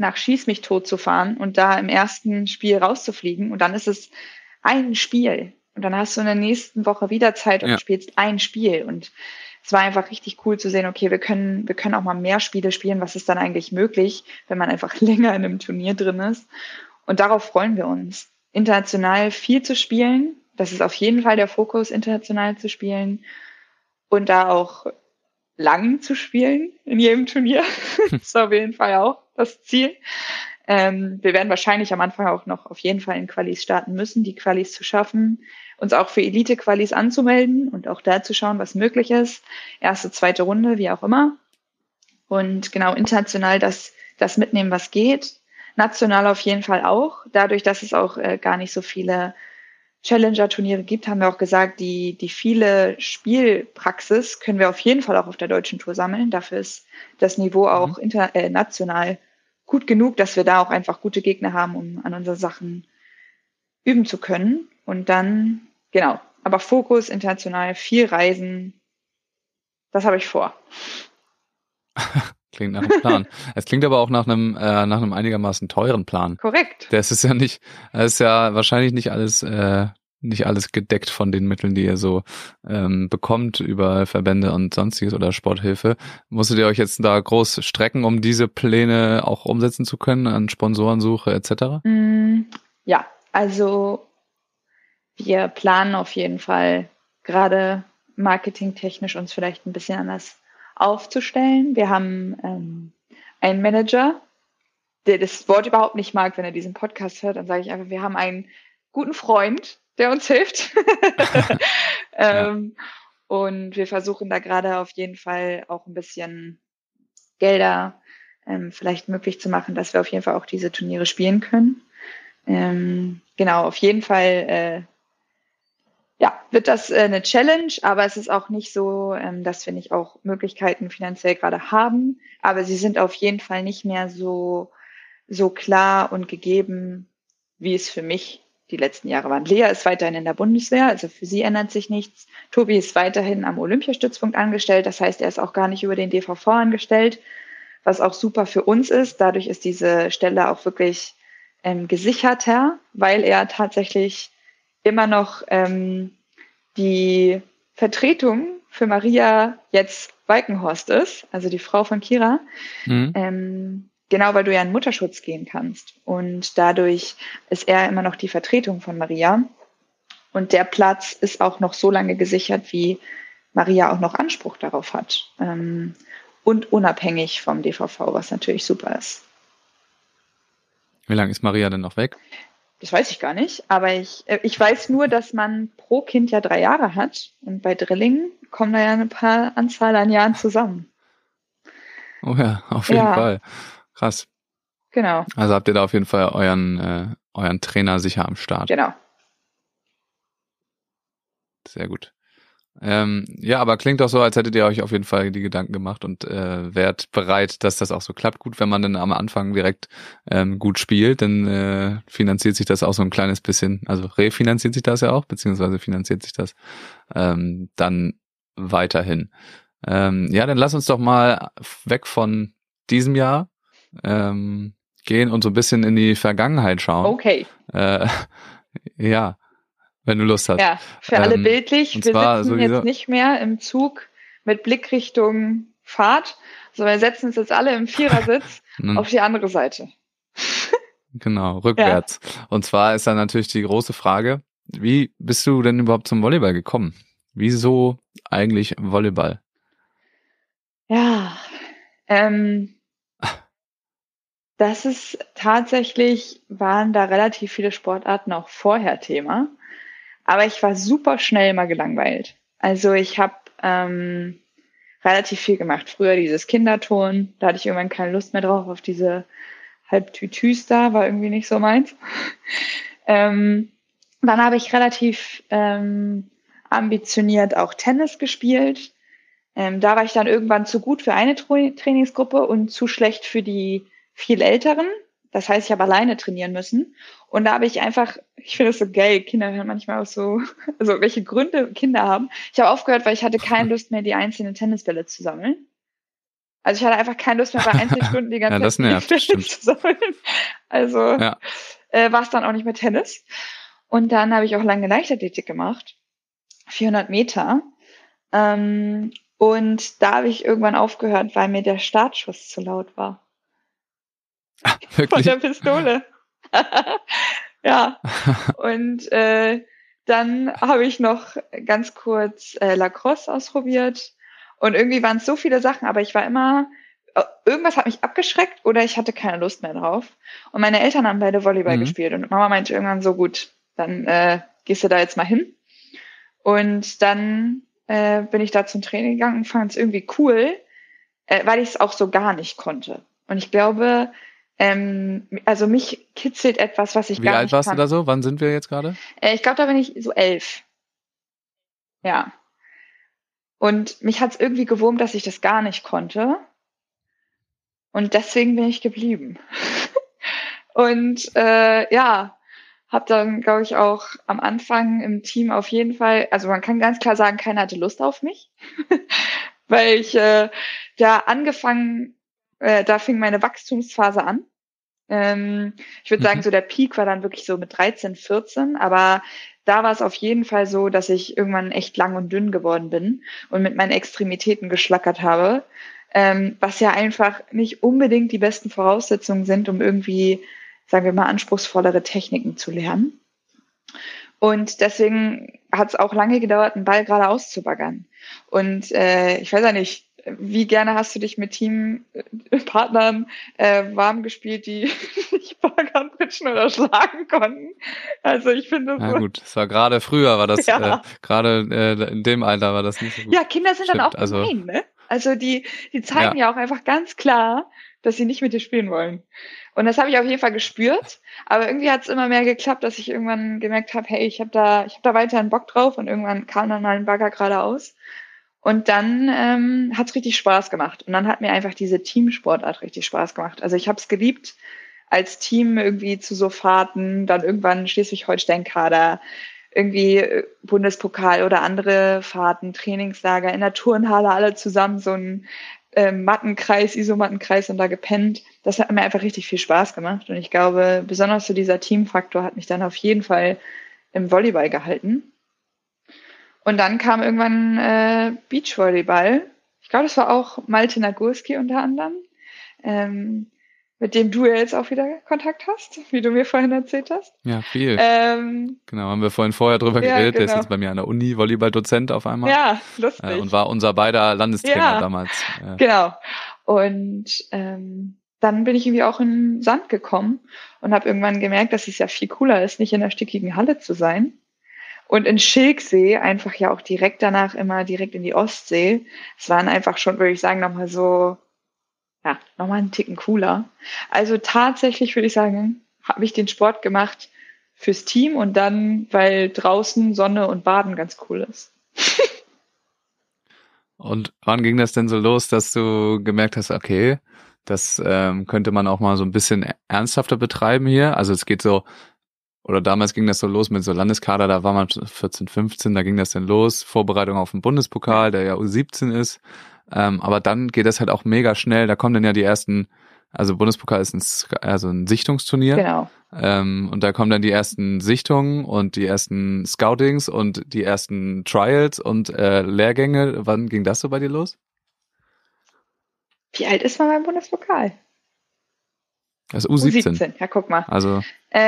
nach Schieß mich tot zu fahren und da im ersten Spiel rauszufliegen. Und dann ist es ein Spiel. Und dann hast du in der nächsten Woche wieder Zeit und spielst ein Spiel. Und es war einfach richtig cool zu sehen, okay, wir können auch mal mehr Spiele spielen. Was ist dann eigentlich möglich, wenn man einfach länger in einem Turnier drin ist? Und darauf freuen wir uns. International viel zu spielen. Das ist auf jeden Fall der Fokus, international zu spielen. Und da auch lang zu spielen in jedem Turnier. Das ist auf jeden Fall auch das Ziel. Wir werden wahrscheinlich am Anfang auch noch auf jeden Fall in Qualis starten müssen, die Qualis zu schaffen, uns auch für Elite-Qualis anzumelden und auch da zu schauen, was möglich ist. Erste, zweite Runde, wie auch immer. Und genau international das mitnehmen, was geht. National auf jeden Fall auch. Dadurch, dass es auch gar nicht so viele Challenger-Turniere gibt, haben wir auch gesagt, die viele Spielpraxis können wir auf jeden Fall auch auf der deutschen Tour sammeln. Dafür ist das Niveau auch national gut genug, dass wir da auch einfach gute Gegner haben, um an unseren Sachen üben zu können. Und dann, genau, aber Fokus international, viel Reisen, das habe ich vor. Klingt nach einem Plan. Es klingt aber auch nach einem einigermaßen teuren Plan. Korrekt. Das ist ja wahrscheinlich nicht alles gedeckt von den Mitteln, die ihr so bekommt über Verbände und sonstiges oder Sporthilfe. Musstet ihr euch jetzt da groß strecken, um diese Pläne auch umsetzen zu können an Sponsorensuche etc.? Ja, also wir planen auf jeden Fall gerade marketingtechnisch uns vielleicht ein bisschen anders aufzustellen. Wir haben einen Manager, der das Wort überhaupt nicht mag, wenn er diesen Podcast hört, dann sage ich einfach, wir haben einen guten Freund, der uns hilft. Und wir versuchen da gerade auf jeden Fall auch ein bisschen Gelder vielleicht möglich zu machen, dass wir auf jeden Fall auch diese Turniere spielen können. Genau, auf jeden Fall wird das eine Challenge, aber es ist auch nicht so, dass wir nicht auch Möglichkeiten finanziell gerade haben, aber sie sind auf jeden Fall nicht mehr so klar und gegeben, wie es für mich die letzten Jahre waren. Lea ist weiterhin in der Bundeswehr, also für sie ändert sich nichts. Tobi ist weiterhin am Olympiastützpunkt angestellt, das heißt, er ist auch gar nicht über den DVV angestellt, was auch super für uns ist. Dadurch ist diese Stelle auch wirklich gesicherter, weil er tatsächlich immer noch die Vertretung für Maria jetzt Walkenhorst ist, also die Frau von Kira. Genau, weil du ja in Mutterschutz gehen kannst. Und dadurch ist er immer noch die Vertretung von Maria. Und der Platz ist auch noch so lange gesichert, wie Maria auch noch Anspruch darauf hat. Und unabhängig vom DVV, was natürlich super ist. Wie lange ist Maria denn noch weg? Das weiß ich gar nicht, aber ich weiß nur, dass man pro Kind ja 3 Jahre hat. Und bei Drillingen kommen da ja eine paar Anzahl an Jahren zusammen. Oh ja, auf jeden Fall. Krass. Genau. Also habt ihr da auf jeden Fall euren Trainer sicher am Start. Genau. Sehr gut. Aber klingt doch so, als hättet ihr euch auf jeden Fall die Gedanken gemacht und wärt bereit, dass das auch so klappt. Gut, wenn man dann am Anfang direkt gut spielt, dann finanziert sich das auch so ein kleines bisschen, also refinanziert sich das ja auch, beziehungsweise finanziert sich das dann weiterhin. Dann lass uns doch mal weg von diesem Jahr gehen und so ein bisschen in die Vergangenheit schauen. Okay. Wenn du Lust hast. Ja, für alle bildlich. Wir sitzen sowieso jetzt nicht mehr im Zug mit Blick Richtung Fahrt, sondern wir setzen uns jetzt alle im Vierersitz auf die andere Seite. Genau, rückwärts. Ja. Und zwar ist dann natürlich die große Frage, wie bist du denn überhaupt zum Volleyball gekommen? Wieso eigentlich Volleyball? Ja, das ist tatsächlich, waren da relativ viele Sportarten auch vorher Thema. Aber ich war super schnell mal gelangweilt. Also ich habe relativ viel gemacht. Früher dieses Kinderturnen, da hatte ich irgendwann keine Lust mehr drauf, auf diese Halbtütüs da, war irgendwie nicht so meins. Dann habe ich relativ ambitioniert auch Tennis gespielt. Da war ich dann irgendwann zu gut für eine Trainingsgruppe und zu schlecht für die viel Älteren. Das heißt, ich habe alleine trainieren müssen. Und da habe ich einfach, ich finde es so geil, Kinder hören manchmal auch so, also welche Gründe Kinder haben. Ich habe aufgehört, weil ich hatte keine Lust mehr, die einzelnen Tennisbälle zu sammeln. Also ich hatte einfach keine Lust mehr bei Einzelstunden die ganze das Zeit nervt, stimmt. zu sammeln. Also war es dann auch nicht mehr Tennis. Und dann habe ich auch lange Leichtathletik gemacht. 400 Meter. Und da habe ich irgendwann aufgehört, weil mir der Startschuss zu laut war. Wirklich? Von der Pistole. Ja. Und dann habe ich noch ganz kurz Lacrosse ausprobiert. Und irgendwie waren es so viele Sachen, aber ich war immer, irgendwas hat mich abgeschreckt oder ich hatte keine Lust mehr drauf. Und meine Eltern haben beide Volleyball gespielt. Und Mama meinte irgendwann so, gut, dann gehst du da jetzt mal hin. Und dann bin ich da zum Training gegangen und fand es irgendwie cool, weil ich es auch so gar nicht konnte. Und ich glaube, also mich kitzelt etwas, was ich gar nicht kann. Wie alt warst du da so? Wann sind wir jetzt gerade? Ich glaube, da bin ich so 11. Ja. Und mich hat es irgendwie gewurmt, dass ich das gar nicht konnte. Und deswegen bin ich geblieben. Und habe dann, glaube ich, auch am Anfang im Team auf jeden Fall, also man kann ganz klar sagen, keiner hatte Lust auf mich, weil ich da fing meine Wachstumsphase an. Ich würde sagen, so der Peak war dann wirklich so mit 13, 14, aber da war es auf jeden Fall so, dass ich irgendwann echt lang und dünn geworden bin und mit meinen Extremitäten geschlackert habe, was ja einfach nicht unbedingt die besten Voraussetzungen sind, um irgendwie, sagen wir mal, anspruchsvollere Techniken zu lernen. Und deswegen hat es auch lange gedauert, einen Ball gerade auszubaggern. Und ich weiß ja nicht, wie gerne hast du dich mit Teampartnern warm gespielt, die nicht baggern, pitchen oder schlagen konnten? Also ich finde so. Ja gut, es war gerade früher, war das, gerade in dem Alter war das nicht so gut. Ja, Kinder sind dann auch gemein, ne? Also die zeigen ja auch einfach ganz klar, dass sie nicht mit dir spielen wollen. Und das habe ich auf jeden Fall gespürt. Aber irgendwie hat es immer mehr geklappt, dass ich irgendwann gemerkt habe, hey, ich hab da weiterhin Bock drauf. Und irgendwann kam dann mal ein Bagger geradeaus. Und dann hat es richtig Spaß gemacht. Und dann hat mir einfach diese Teamsportart richtig Spaß gemacht. Also ich habe es geliebt, als Team irgendwie zu so Fahrten, dann irgendwann Schleswig-Holstein-Kader, irgendwie Bundespokal oder andere Fahrten, Trainingslager in der Turnhalle, alle zusammen so ein Mattenkreis, Isomattenkreis und da gepennt. Das hat mir einfach richtig viel Spaß gemacht. Und ich glaube, besonders so dieser Teamfaktor hat mich dann auf jeden Fall im Volleyball gehalten. Und dann kam irgendwann Beachvolleyball. Ich glaube, das war auch Malte Nagurski unter anderem, mit dem du ja jetzt auch wieder Kontakt hast, wie du mir vorhin erzählt hast. Ja, viel. Genau, haben wir vorher drüber geredet. Der ist jetzt bei mir an der Uni, Volleyball-Dozent auf einmal. Ja, lustig. Und war unser beider Landestrainer damals. Genau. Und dann bin ich irgendwie auch in den Sand gekommen und habe irgendwann gemerkt, dass es ja viel cooler ist, nicht in der stickigen Halle zu sein. Und in Schilksee einfach ja auch direkt danach immer direkt in die Ostsee. Es waren einfach schon, würde ich sagen, nochmal einen Ticken cooler. Also tatsächlich würde ich sagen, habe ich den Sport gemacht fürs Team und dann, weil draußen Sonne und Baden ganz cool ist. Und wann ging das denn so los, dass du gemerkt hast, okay, das könnte man auch mal so ein bisschen ernsthafter betreiben hier? Also es geht so, oder damals ging das so los mit so Landeskader, da war man 14, 15, da ging das dann los, Vorbereitung auf den Bundespokal, der ja U17 ist. Aber dann geht das halt auch mega schnell, da kommen dann ja die ersten, also Bundespokal ist ein Sichtungsturnier. Genau. Und da kommen dann die ersten Sichtungen und die ersten Scoutings und die ersten Trials und Lehrgänge. Wann ging das so bei dir los? Wie alt ist man beim Bundespokal? Das ist U17. U17, ja, guck mal. Also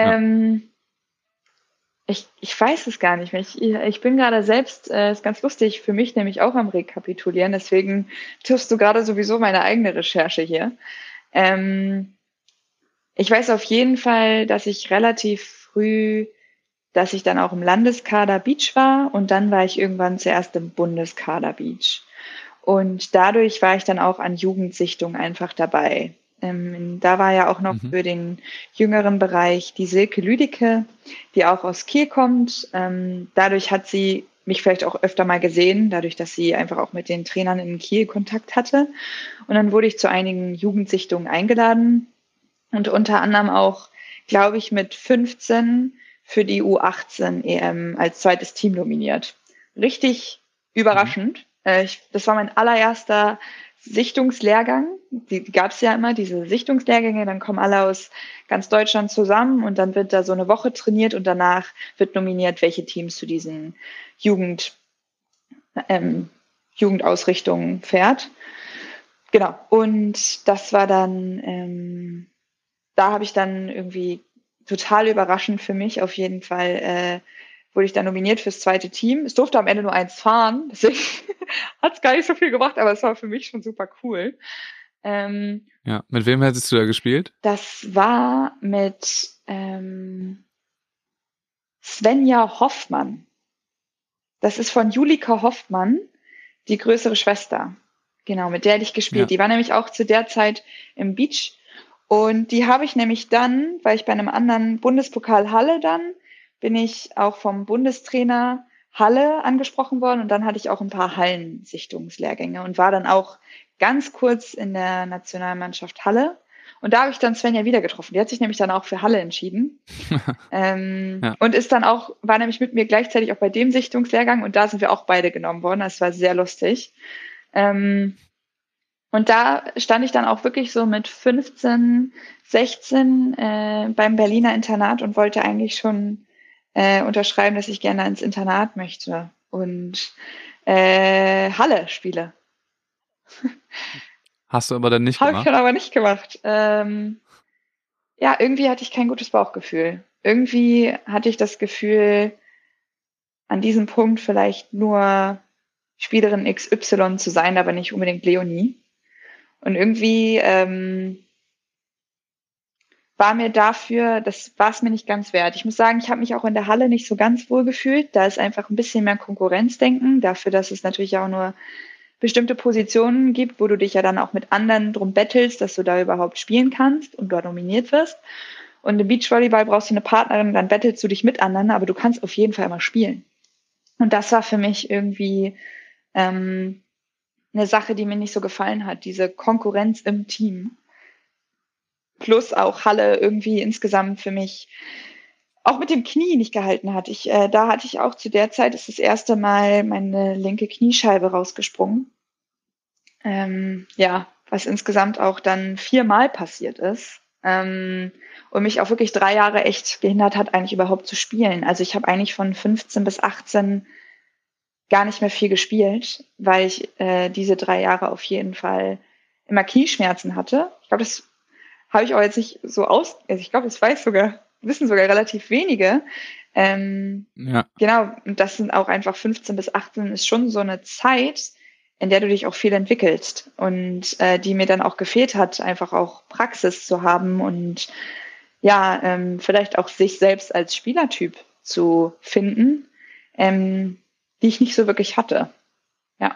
Ich weiß es gar nicht mehr. Ich bin gerade selbst, ist ganz lustig, für mich nämlich auch am Rekapitulieren, deswegen tust du gerade sowieso meine eigene Recherche hier. Ich weiß auf jeden Fall, dass ich relativ früh, dass ich dann auch im Landeskader Beach war und dann war ich irgendwann zuerst im Bundeskader Beach. Und dadurch war ich dann auch an Jugendsichtungen einfach dabei. Da war ja auch noch für den jüngeren Bereich die Silke Lüdicke, die auch aus Kiel kommt. Dadurch hat sie mich vielleicht auch öfter mal gesehen, dadurch, dass sie einfach auch mit den Trainern in Kiel Kontakt hatte. Und dann wurde ich zu einigen Jugendsichtungen eingeladen und unter anderem auch, glaube ich, mit 15 für die U18 EM als zweites Team nominiert. Richtig überraschend. Das war mein allererster Sichtungslehrgang. Die gab es ja immer, diese Sichtungslehrgänge. Dann kommen alle aus ganz Deutschland zusammen und dann wird da so eine Woche trainiert und danach wird nominiert, welche Teams zu diesen Jugendausrichtungen fährt. Genau. Und das war dann, da habe ich dann irgendwie total überraschend für mich auf jeden Fall wurde ich dann nominiert fürs zweite Team. Es durfte am Ende nur eins fahren, deswegen hat es gar nicht so viel gebracht, aber es war für mich schon super cool. Ja, mit wem hättest du da gespielt? Das war mit Svenja Hoffmann. Das ist von Julika Hoffmann, die größere Schwester. Genau, mit der hätte ich gespielt. Ja. Die war nämlich auch zu der Zeit im Beach. Und die habe ich nämlich dann, weil ich bei einem anderen Bundespokal Halle bin ich auch vom Bundestrainer Halle angesprochen worden und dann hatte ich auch ein paar Hallensichtungslehrgänge und war dann auch ganz kurz in der Nationalmannschaft Halle. Und da habe ich dann Svenja wieder getroffen. Die hat sich nämlich dann auch für Halle entschieden. Ja. Und war nämlich mit mir gleichzeitig auch bei dem Sichtungslehrgang und da sind wir auch beide genommen worden. Das war sehr lustig. Und da stand ich dann auch wirklich so mit 15, 16 beim Berliner Internat und wollte eigentlich schon unterschreiben, dass ich gerne ins Internat möchte und Halle spiele. Hast du aber dann nicht gemacht? Habe ich dann aber nicht gemacht. Ja, irgendwie hatte ich kein gutes Bauchgefühl. Irgendwie hatte ich das Gefühl, an diesem Punkt vielleicht nur Spielerin XY zu sein, aber nicht unbedingt Leonie. Und irgendwie das war es mir nicht ganz wert. Ich muss sagen, ich habe mich auch in der Halle nicht so ganz wohl gefühlt. Da ist einfach ein bisschen mehr Konkurrenzdenken, dafür, dass es natürlich auch nur bestimmte Positionen gibt, wo du dich ja dann auch mit anderen drum bettelst, dass du da überhaupt spielen kannst und dort nominiert wirst. Und im Beachvolleyball brauchst du eine Partnerin, dann bettelst du dich mit anderen, aber du kannst auf jeden Fall immer spielen. Und das war für mich irgendwie eine Sache, die mir nicht so gefallen hat, diese Konkurrenz im Team. Plus auch Halle irgendwie insgesamt für mich auch mit dem Knie nicht gehalten hat. Da hatte ich auch zu der Zeit, ist das erste Mal meine linke Kniescheibe rausgesprungen. Was insgesamt auch dann 4-mal passiert ist. Und mich auch wirklich 3 Jahre echt gehindert hat, eigentlich überhaupt zu spielen. Also ich habe eigentlich von 15 bis 18 gar nicht mehr viel gespielt, weil ich diese 3 Jahre auf jeden Fall immer Knieschmerzen hatte. Ich glaube, das habe ich auch jetzt nicht so ich glaube, das wissen sogar relativ wenige. Ja. Genau, und das sind auch einfach 15 bis 18 ist schon so eine Zeit, in der du dich auch viel entwickelst und die mir dann auch gefehlt hat, einfach auch Praxis zu haben und vielleicht auch sich selbst als Spielertyp zu finden, die ich nicht so wirklich hatte. Ja.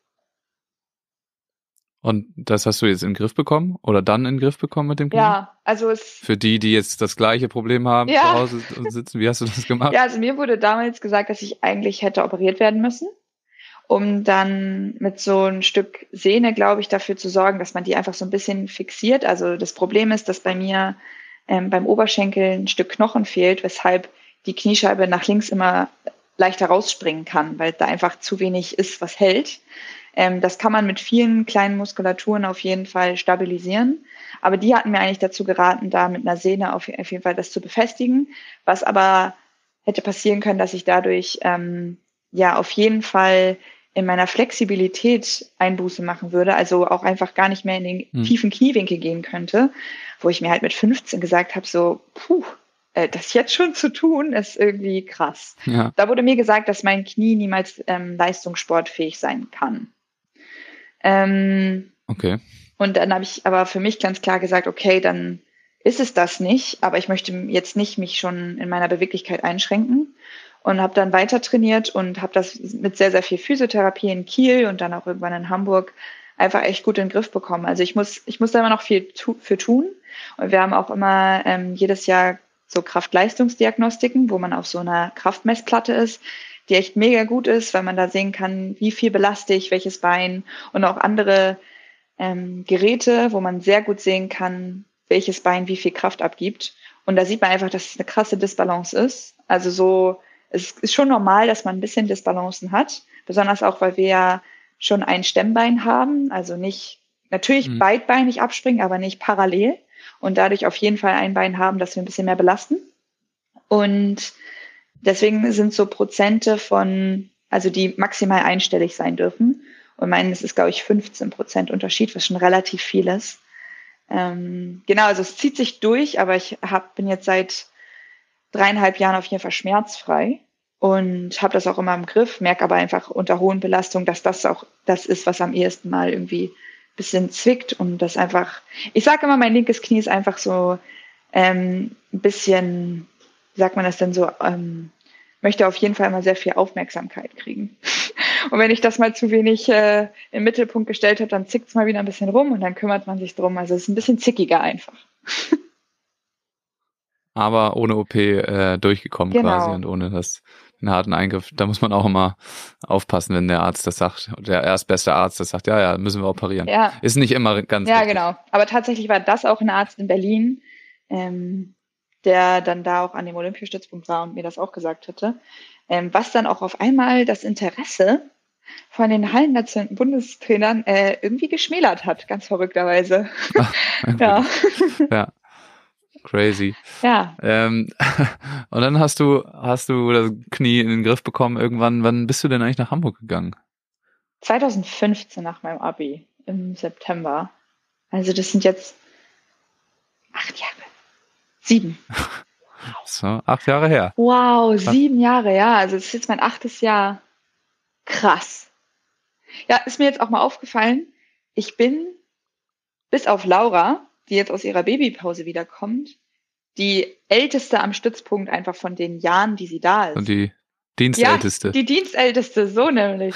Und das hast du jetzt in den Griff bekommen oder dann in den Griff bekommen mit dem Knie? Ja, also für die jetzt das gleiche Problem haben, zu Hause und sitzen, wie hast du das gemacht? Ja, also mir wurde damals gesagt, dass ich eigentlich hätte operiert werden müssen, um dann mit so ein Stück Sehne, glaube ich, dafür zu sorgen, dass man die einfach so ein bisschen fixiert. Also das Problem ist, dass bei mir beim Oberschenkel ein Stück Knochen fehlt, weshalb die Kniescheibe nach links immer leichter rausspringen kann, weil da einfach zu wenig ist, was hält. Das kann man mit vielen kleinen Muskulaturen auf jeden Fall stabilisieren. Aber die hatten mir eigentlich dazu geraten, da mit einer Sehne auf jeden Fall das zu befestigen. Was aber hätte passieren können, dass ich dadurch auf jeden Fall in meiner Flexibilität Einbuße machen würde. Also auch einfach gar nicht mehr in den tiefen Kniewinkel gehen könnte. Wo ich mir halt mit 15 gesagt habe, so, das jetzt schon zu tun, ist irgendwie krass. Ja. Da wurde mir gesagt, dass mein Knie niemals leistungssportfähig sein kann. Okay. Und dann habe ich aber für mich ganz klar gesagt, okay, dann ist es das nicht, aber ich möchte jetzt nicht mich schon in meiner Beweglichkeit einschränken und habe dann weiter trainiert und habe das mit sehr, sehr viel Physiotherapie in Kiel und dann auch irgendwann in Hamburg einfach echt gut in den Griff bekommen. Also ich muss da immer noch viel für tun und wir haben auch immer jedes Jahr so Kraft-Leistungsdiagnostiken, wo man auf so einer Kraftmessplatte ist, die echt mega gut ist, weil man da sehen kann, wie viel belaste ich, welches Bein und auch andere Geräte, wo man sehr gut sehen kann, welches Bein wie viel Kraft abgibt. Und da sieht man einfach, dass es eine krasse Disbalance ist. Also es ist schon normal, dass man ein bisschen Disbalancen hat, besonders auch, weil wir ja schon ein Stemmbein haben, also nicht natürlich beidbeinig abspringen, aber nicht parallel und dadurch auf jeden Fall ein Bein haben, das wir ein bisschen mehr belasten. Und deswegen sind so Prozente also die maximal einstellig sein dürfen. Und meines ist, glaube ich, 15% Unterschied, was schon relativ viel ist. Genau, also es zieht sich durch, aber ich bin jetzt seit 3,5 Jahren auf jeden Fall schmerzfrei und habe das auch immer im Griff, merke aber einfach unter hohen Belastungen, dass das auch das ist, was am ehesten mal irgendwie ein bisschen zwickt und das einfach, ich sage immer, mein linkes Knie ist einfach so ein bisschen, wie sagt man das denn so, möchte auf jeden Fall immer sehr viel Aufmerksamkeit kriegen. Und wenn ich das mal zu wenig im Mittelpunkt gestellt habe, dann zickt es mal wieder ein bisschen rum und dann kümmert man sich drum. Also es ist ein bisschen zickiger einfach. Aber ohne OP durchgekommen quasi und ohne den harten Eingriff. Da muss man auch immer aufpassen, wenn der Arzt das sagt, der erstbeste Arzt das sagt, ja, müssen wir operieren. Ja. Ist nicht immer ganz Ja, richtig. Genau. Aber tatsächlich war das auch ein Arzt in Berlin, der dann da auch an dem Olympiastützpunkt war und mir das auch gesagt hatte, was dann auch auf einmal das Interesse von den Hallennationen-Bundestrainern irgendwie geschmälert hat, ganz verrückterweise. Ja. Ja. Crazy. Ja. Und dann hast du das Knie in den Griff bekommen irgendwann. Wann bist du denn eigentlich nach Hamburg gegangen? 2015 nach meinem Abi im September. Also das sind jetzt 8 Jahre. 7. So, 8 Jahre her. Wow, Krass. 7 Jahre, ja. Also das ist jetzt mein 8. Jahr. Krass. Ja, ist mir jetzt auch mal aufgefallen, ich bin, bis auf Laura, die jetzt aus ihrer Babypause wiederkommt, die Älteste am Stützpunkt einfach von den Jahren, die sie da ist. Und die Dienstälteste. Ja, die Dienstälteste, so nämlich.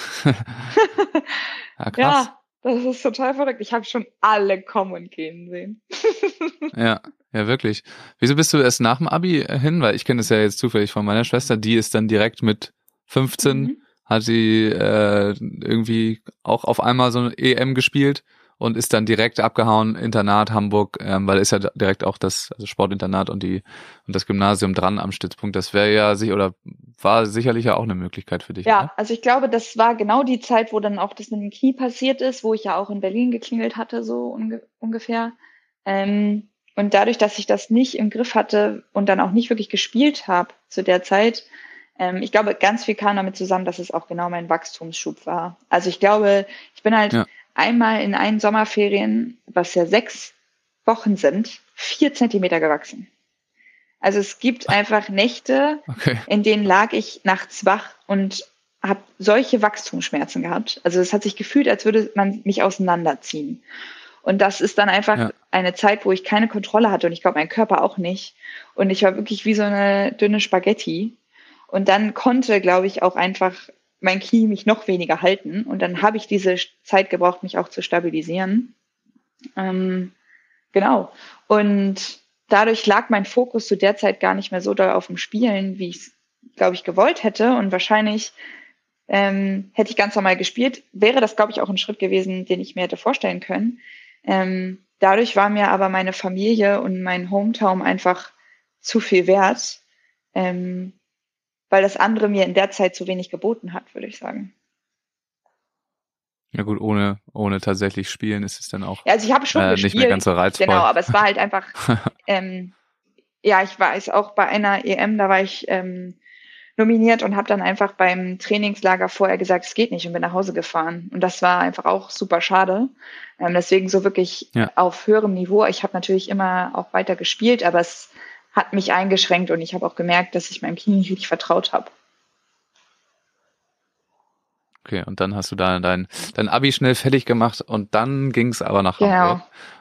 Ja, krass. Ja, das ist total verrückt. Ich habe schon alle kommen und gehen sehen. Ja, wirklich. Wieso bist du erst nach dem Abi hin? Weil ich kenne das ja jetzt zufällig von meiner Schwester, die ist dann direkt mit 15, hat sie irgendwie auch auf einmal so eine EM gespielt und ist dann direkt abgehauen, Internat Hamburg, weil ist ja direkt auch das Sportinternat und das Gymnasium dran am Stützpunkt. Das wäre ja war sicherlich ja auch eine Möglichkeit für dich. Ja, oder? also ich glaube, das war genau die Zeit, wo dann auch das mit dem Knie passiert ist, wo ich ja auch in Berlin geklingelt hatte, so ungefähr. Und dadurch, dass ich das nicht im Griff hatte und dann auch nicht wirklich gespielt habe zu der Zeit, ich glaube, ganz viel kam damit zusammen, dass es auch genau mein Wachstumsschub war. Also ich glaube, ich bin halt einmal in einen Sommerferien, was ja 6 Wochen sind, 4 Zentimeter gewachsen. Also es gibt einfach Nächte, in denen lag ich nachts wach und habe solche Wachstumsschmerzen gehabt. Also es hat sich gefühlt, als würde man mich auseinanderziehen. Und das ist dann einfach eine Zeit, wo ich keine Kontrolle hatte und ich glaube, mein Körper auch nicht. Und ich war wirklich wie so eine dünne Spaghetti. Und dann konnte, glaube ich, auch einfach mein Knie mich noch weniger halten. Und dann habe ich diese Zeit gebraucht, mich auch zu stabilisieren. Genau. Und dadurch lag mein Fokus zu der Zeit gar nicht mehr so doll auf dem Spielen, wie ich es, glaube ich, gewollt hätte. Und wahrscheinlich hätte ich ganz normal gespielt, wäre das, glaube ich, auch ein Schritt gewesen, den ich mir hätte vorstellen können. Dadurch war mir aber meine Familie und mein Hometown einfach zu viel wert, weil das andere mir in der Zeit zu wenig geboten hat, würde ich sagen. Ja gut, ohne tatsächlich spielen ist es dann auch also ich habe schon gespielt, nicht mehr ganz so reizvoll. Genau, aber es war halt einfach, ich weiß auch bei einer EM, da war ich nominiert und habe dann einfach beim Trainingslager vorher gesagt, es geht nicht und bin nach Hause gefahren. Und das war einfach auch super schade. Deswegen so wirklich auf höherem Niveau. Ich habe natürlich immer auch weiter gespielt, aber es hat mich eingeschränkt und ich habe auch gemerkt, dass ich meinem Knie nicht wirklich vertraut habe. Okay, und dann hast du da dein Abi schnell fertig gemacht und dann ging es aber nach Hamburg.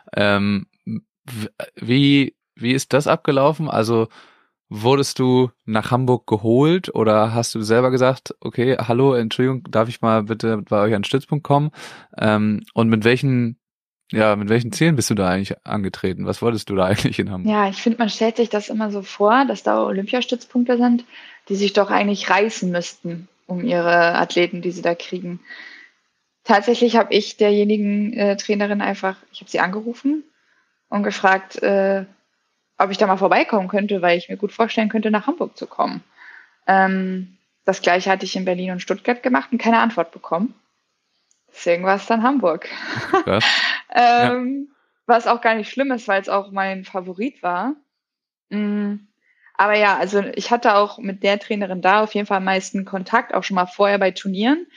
Wie ist das abgelaufen? Also wurdest du nach Hamburg geholt oder hast du selber gesagt, okay, hallo, Entschuldigung, darf ich mal bitte bei euch an den Stützpunkt kommen? Und mit welchen Zielen bist du da eigentlich angetreten? Was wolltest du da eigentlich in Hamburg? Ja, ich finde, man stellt sich das immer so vor, dass da Olympiastützpunkte sind, die sich doch eigentlich reißen müssten um ihre Athleten, die sie da kriegen. Tatsächlich habe ich derjenigen Trainerin ich habe sie angerufen und gefragt, ob ich da mal vorbeikommen könnte, weil ich mir gut vorstellen könnte, nach Hamburg zu kommen. Das Gleiche hatte ich in Berlin und Stuttgart gemacht und keine Antwort bekommen. Deswegen war es dann Hamburg. Krass. Was auch gar nicht schlimm ist, weil es auch mein Favorit war. Aber ja, also ich hatte auch mit der Trainerin da auf jeden Fall am meisten Kontakt, auch schon mal vorher bei Turnieren.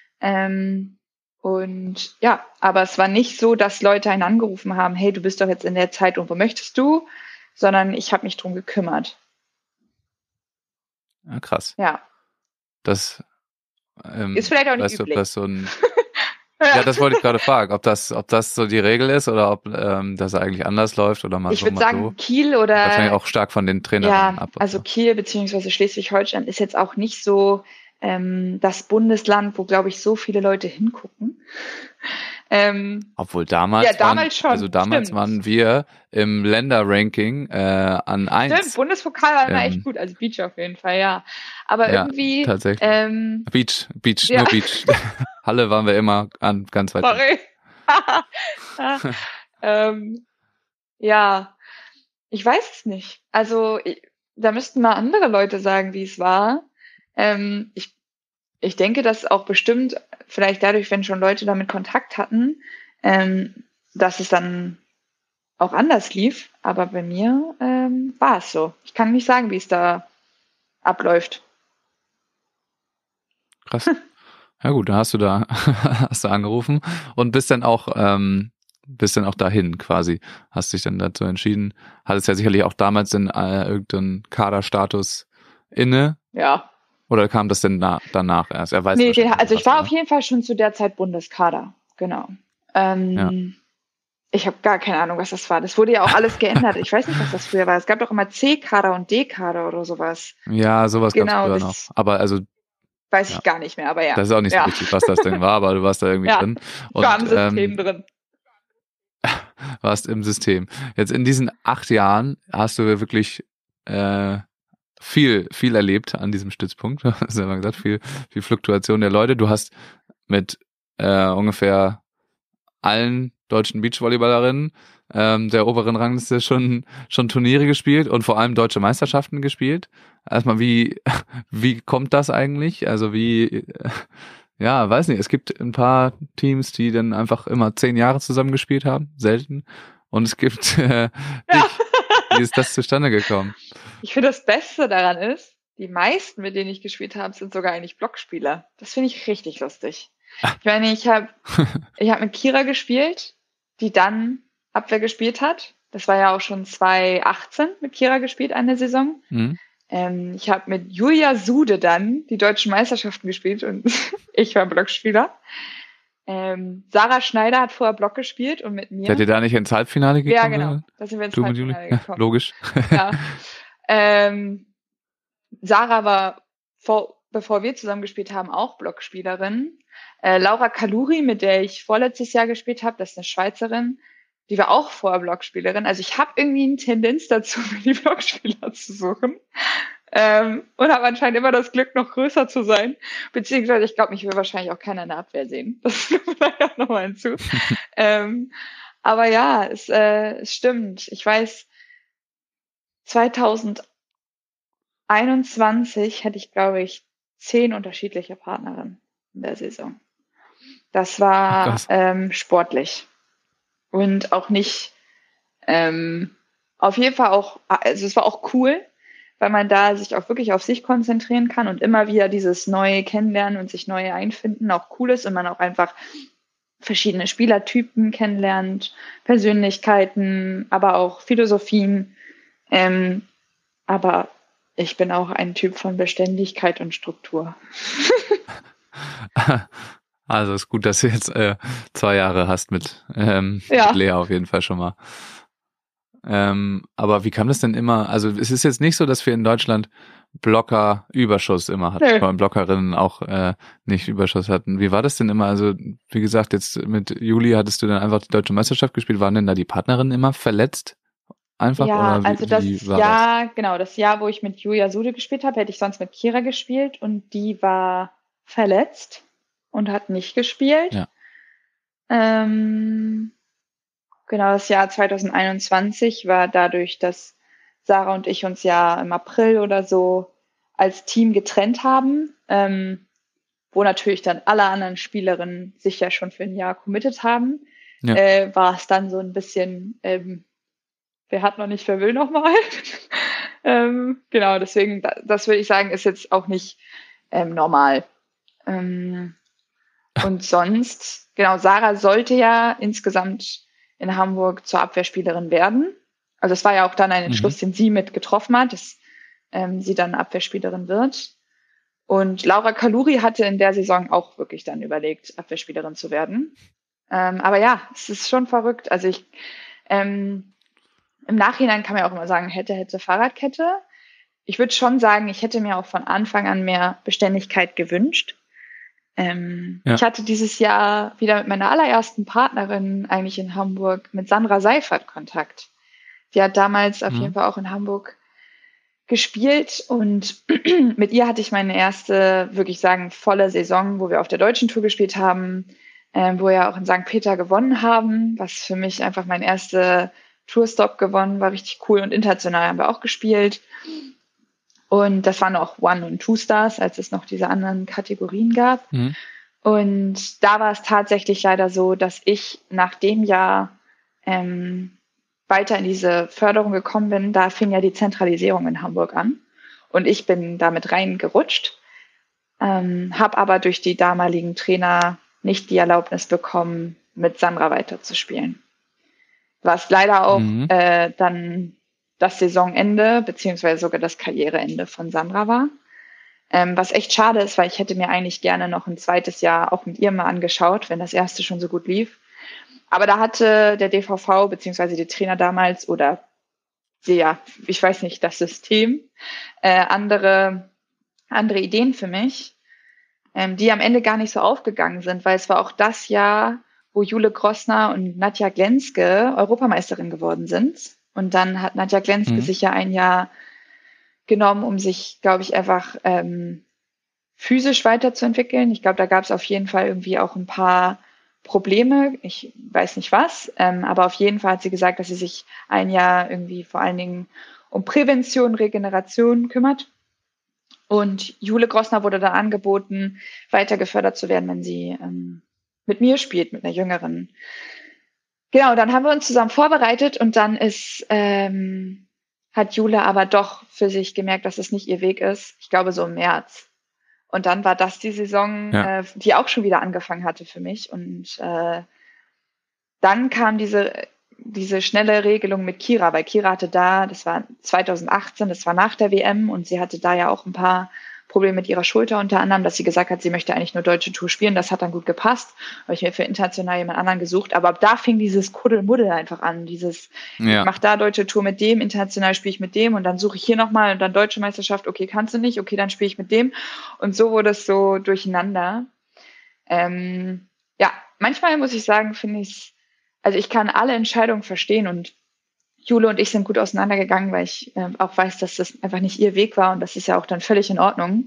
Und ja, aber es war nicht so, dass Leute einen angerufen haben, hey, du bist doch jetzt in der Zeit und wo möchtest du? Sondern ich habe mich drum gekümmert. Ja, krass. Ja. Das ist vielleicht auch nicht weißt üblich. Du, ob das so ein ja, das wollte ich gerade fragen, ob das so die Regel ist oder ob das eigentlich anders läuft oder mal ich so, würde sagen, so. Kiel oder Wahrscheinlich auch stark von den Trainern ab. Also Kiel bzw. Schleswig-Holstein ist jetzt auch nicht so das Bundesland, wo, glaube ich, so viele Leute hingucken. Obwohl damals, waren wir im Länderranking an 1. Stimmt, Bundespokal war immer echt gut, also Beach auf jeden Fall, ja. Aber ja, irgendwie... tatsächlich. Beach, ja. Nur Beach. Halle waren wir immer ganz weit. Sorry. Ja, ich weiß es nicht. Also da müssten mal andere Leute sagen, wie es war. Ich denke, dass auch bestimmt, vielleicht dadurch, wenn schon Leute damit Kontakt hatten, dass es dann auch anders lief. Aber bei mir war es so. Ich kann nicht sagen, wie es da abläuft. Krass. Ja gut, dann hast du angerufen und bist dann auch dahin quasi. Hast dich dann dazu entschieden. Hattest ja sicherlich auch damals irgendeinen Kaderstatus inne. Ja. Oder kam das denn danach erst? Er weiß also ich war auf jeden Fall schon zu der Zeit Bundeskader. Genau. Ich habe gar keine Ahnung, was das war. Das wurde ja auch alles geändert. Ich weiß nicht, was das früher war. Es gab doch immer C-Kader und D-Kader oder sowas. Ja, sowas gab es früher noch. Aber also weiß ich gar nicht mehr, aber ja. Das ist auch nicht so wichtig, was das denn war, aber du warst da irgendwie drin. Und, war im System drin. Warst im System. Jetzt in diesen 8 Jahren hast du wirklich viel erlebt an diesem Stützpunkt. Du hast ja mal gesagt, viel Fluktuation der Leute. Du hast mit ungefähr allen deutschen Beachvolleyballerinnen der oberen Rangliste schon Turniere gespielt und vor allem deutsche Meisterschaften gespielt. Erstmal, wie kommt das eigentlich? Also ja, weiß nicht, es gibt ein paar Teams, die dann einfach immer 10 Jahre zusammen gespielt haben, selten. Und es gibt wie ist das zustande gekommen? Ich finde, das Beste daran ist, die meisten, mit denen ich gespielt habe, sind sogar eigentlich Blockspieler. Das finde ich richtig lustig. Ich meine, ich habe mit Kira gespielt, die dann Abwehr gespielt hat. Das war ja auch schon 2018 mit Kira gespielt, eine Saison. Mhm. Ich habe mit Julia Sude dann die deutschen Meisterschaften gespielt und ich war Blockspieler. Sarah Schneider hat vorher Block gespielt und mit mir. Seid ihr da nicht ins Halbfinale gekommen? Ja, genau. Da sind wir ins Halbfinale gekommen. Ja, logisch. Ja. Sarah war, bevor wir zusammen gespielt haben, auch Blockspielerin. Laura Kaluri, mit der ich vorletztes Jahr gespielt habe, das ist eine Schweizerin, die war auch vorher Blockspielerin. Also ich habe irgendwie eine Tendenz dazu, mir die Blockspieler zu suchen. Und habe anscheinend immer das Glück, noch größer zu sein. Beziehungsweise, ich glaube, mich will wahrscheinlich auch keiner in der Abwehr sehen. Das kommt vielleicht auch nochmal hinzu. Aber ja, es stimmt. Ich weiß, 2021 hatte ich, glaube ich, 10 unterschiedliche Partnerinnen in der Saison. Das war sportlich. Und auch nicht, auf jeden Fall auch, also es war auch cool, weil man da sich auch wirklich auf sich konzentrieren kann und immer wieder dieses neue Kennenlernen und sich neue einfinden auch cool ist und man auch einfach verschiedene Spielertypen kennenlernt, Persönlichkeiten, aber auch Philosophien. Aber ich bin auch ein Typ von Beständigkeit und Struktur. Also ist gut, dass du jetzt 2 Jahre hast mit Lea auf jeden Fall schon mal. Aber wie kam das denn immer? Also es ist jetzt nicht so, dass wir in Deutschland Blocker-Überschuss immer hatten, weil Blockerinnen auch nicht Überschuss hatten. Wie war das denn immer? Also wie gesagt, jetzt mit Juli hattest du dann einfach die Deutsche Meisterschaft gespielt. Waren denn da die Partnerinnen immer verletzt? Einfach? Ja, oder also das Jahr, genau, das Jahr, wo ich mit Julia Sude gespielt habe, hätte ich sonst mit Kira gespielt und die war verletzt und hat nicht gespielt. Ja. Genau, das Jahr 2021 war dadurch, dass Sarah und ich uns ja im April oder so als Team getrennt haben, wo natürlich dann alle anderen Spielerinnen sich ja schon für ein Jahr committed haben, war es dann so ein bisschen, wer hat noch nicht, wer will noch mal. Genau, deswegen, das würde ich sagen, ist jetzt auch nicht normal. Und sonst, genau, Sarah sollte ja insgesamt in Hamburg zur Abwehrspielerin werden. Also es war ja auch dann ein Entschluss, den sie mit getroffen hat, dass sie dann Abwehrspielerin wird. Und Laura Kaluri hatte in der Saison auch wirklich dann überlegt, Abwehrspielerin zu werden. Aber ja, es ist schon verrückt. Also im Nachhinein kann man ja auch immer sagen, hätte Fahrradkette. Ich würde schon sagen, ich hätte mir auch von Anfang an mehr Beständigkeit gewünscht. Ich hatte dieses Jahr wieder mit meiner allerersten Partnerin eigentlich in Hamburg, mit Sandra Seifert, Kontakt. Die hat damals auf jeden Fall auch in Hamburg gespielt und mit ihr hatte ich meine erste, wirklich sagen, volle Saison, wo wir auf der deutschen Tour gespielt haben, wo wir auch in St. Peter gewonnen haben, was für mich einfach mein erster Tourstop gewonnen war, richtig cool, und international haben wir auch gespielt. Und das waren auch One- und Two-Stars, als es noch diese anderen Kategorien gab. Und da war es tatsächlich leider so, dass ich nach dem Jahr weiter in diese Förderung gekommen bin. Da fing ja die Zentralisierung in Hamburg an. Und ich bin damit reingerutscht, habe aber durch die damaligen Trainer nicht die Erlaubnis bekommen, mit Sandra weiterzuspielen. Was leider auch dann das Saisonende beziehungsweise sogar das Karriereende von Sandra war. Was echt schade ist, weil ich hätte mir eigentlich gerne noch ein zweites Jahr auch mit ihr mal angeschaut, wenn das erste schon so gut lief. Aber da hatte der DVV beziehungsweise die Trainer damals oder ich weiß nicht, das System andere Ideen für mich, die am Ende gar nicht so aufgegangen sind, weil es war auch das Jahr, wo Jule Grossner und Nadja Glenske Europameisterin geworden sind. Und dann hat Nadja Glenske sich ja ein Jahr genommen, um sich, glaube ich, einfach physisch weiterzuentwickeln. Ich glaube, da gab es auf jeden Fall irgendwie auch ein paar Probleme. Ich weiß nicht was, aber auf jeden Fall hat sie gesagt, dass sie sich ein Jahr irgendwie vor allen Dingen um Prävention, Regeneration kümmert. Und Jule Grossner wurde dann angeboten, weiter gefördert zu werden, wenn sie mit mir spielt, mit einer Jüngeren. Genau, dann haben wir uns zusammen vorbereitet und dann hat Jule aber doch für sich gemerkt, dass es nicht ihr Weg ist. Ich glaube so im März. Und dann war das die Saison, die auch schon wieder angefangen hatte für mich. Und dann kam diese schnelle Regelung mit Kira, weil Kira hatte das war 2018, das war nach der WM und sie hatte da ja auch ein paar Probleme mit ihrer Schulter unter anderem, dass sie gesagt hat, sie möchte eigentlich nur deutsche Tour spielen. Das hat dann gut gepasst. Habe ich mir für international jemand anderen gesucht. Aber ab da fing dieses Kuddelmuddel einfach an. Ich mache da deutsche Tour mit dem, international spiele ich mit dem und dann suche ich hier nochmal und dann deutsche Meisterschaft. Okay, kannst du nicht. Okay, dann spiele ich mit dem. Und so wurde es so durcheinander. Manchmal muss ich sagen, finde ich, also ich kann alle Entscheidungen verstehen und Jule und ich sind gut auseinandergegangen, weil ich auch weiß, dass das einfach nicht ihr Weg war und das ist ja auch dann völlig in Ordnung.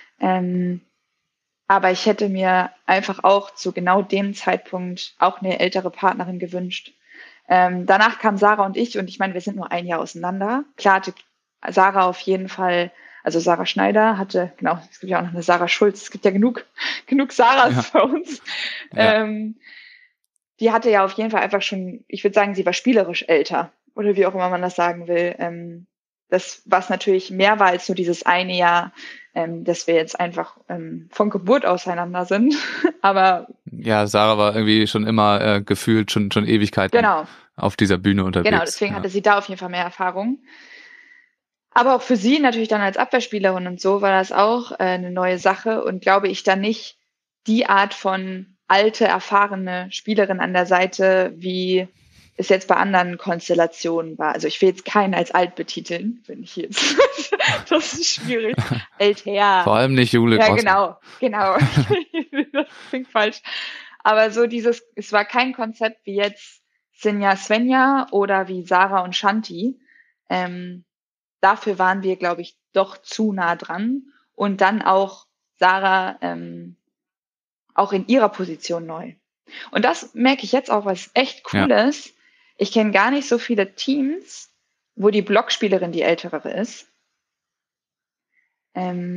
Aber ich hätte mir einfach auch zu genau dem Zeitpunkt auch eine ältere Partnerin gewünscht. Danach kam Sarah und ich meine, wir sind nur ein Jahr auseinander. Klar hatte Sarah auf jeden Fall, also Sarah Schneider hatte, genau, es gibt ja auch noch eine Sarah Schulz, es gibt ja genug Sarahs bei uns. Ja. Die hatte ja auf jeden Fall einfach schon, ich würde sagen, sie war spielerisch älter. Oder wie auch immer man das sagen will. Das, was natürlich mehr war als nur dieses eine Jahr, dass wir jetzt einfach von Geburt auseinander sind. Aber ja, Sarah war irgendwie schon immer gefühlt schon Ewigkeiten auf dieser Bühne unterwegs. Genau, deswegen hatte sie da auf jeden Fall mehr Erfahrung. Aber auch für sie natürlich dann als Abwehrspielerin und so war das auch eine neue Sache und glaube ich dann nicht die Art von alte, erfahrene Spielerin an der Seite, wie es jetzt bei anderen Konstellationen war. Also ich will jetzt keinen als alt betiteln, wenn ich jetzt. Das ist schwierig. Älter. Vor allem nicht Jule Grossner. Genau. Das klingt falsch. Aber so es war kein Konzept wie jetzt Sinja Svenja oder wie Sarah und Shanti. Dafür waren wir, glaube ich, doch zu nah dran. Und dann auch Sarah auch in ihrer Position neu. Und das merke ich jetzt auch, was echt cool ist. Ich kenne gar nicht so viele Teams, wo die Blockspielerin die ältere ist.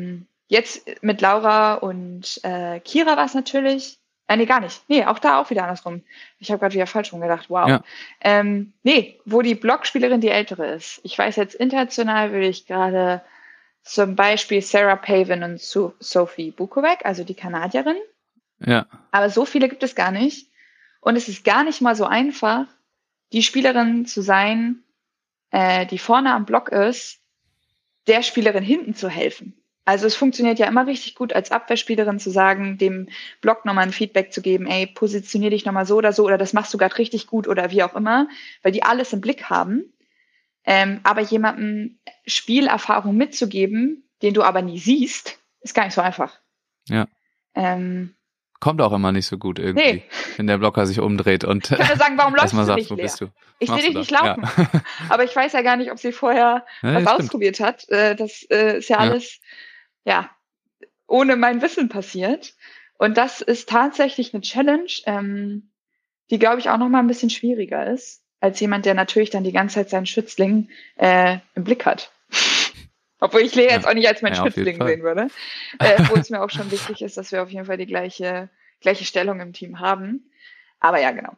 jetzt mit Laura und Kira war es natürlich. Nee, gar nicht. Nee, auch wieder andersrum. Ich habe gerade wieder falsch rumgedacht. Wow. Ja. Nee, wo die Blockspielerin die ältere ist. Ich weiß jetzt, international würde ich gerade zum Beispiel Sarah Pavan und Sophie Bukovac, also die Kanadierin. Ja. Aber so viele gibt es gar nicht. Und es ist gar nicht mal so einfach, die Spielerin zu sein, die vorne am Block ist, der Spielerin hinten zu helfen. Also es funktioniert ja immer richtig gut, als Abwehrspielerin zu sagen, dem Block nochmal ein Feedback zu geben, ey, positionier dich nochmal so oder das machst du gerade richtig gut oder wie auch immer, weil die alles im Blick haben. Aber jemandem Spielerfahrung mitzugeben, den du aber nie siehst, ist gar nicht so einfach. Ja. Kommt auch immer nicht so gut irgendwie, wenn der Blocker sich umdreht und ich kann nur sagen, warum läufst du sagt, nicht wo leer? bist du? Ich sehe dich nicht laufen. Ja. Aber ich weiß ja gar nicht, ob sie vorher was ausprobiert hat. Das ist ja alles ohne mein Wissen passiert. Und das ist tatsächlich eine Challenge, die, glaube ich, auch noch mal ein bisschen schwieriger ist, als jemand, der natürlich dann die ganze Zeit seinen Schützling im Blick hat. Obwohl ich Lea jetzt auch nicht als mein Schützling sehen würde. Wo es mir auch schon wichtig ist, dass wir auf jeden Fall die gleiche Stellung im Team haben. Aber ja, genau.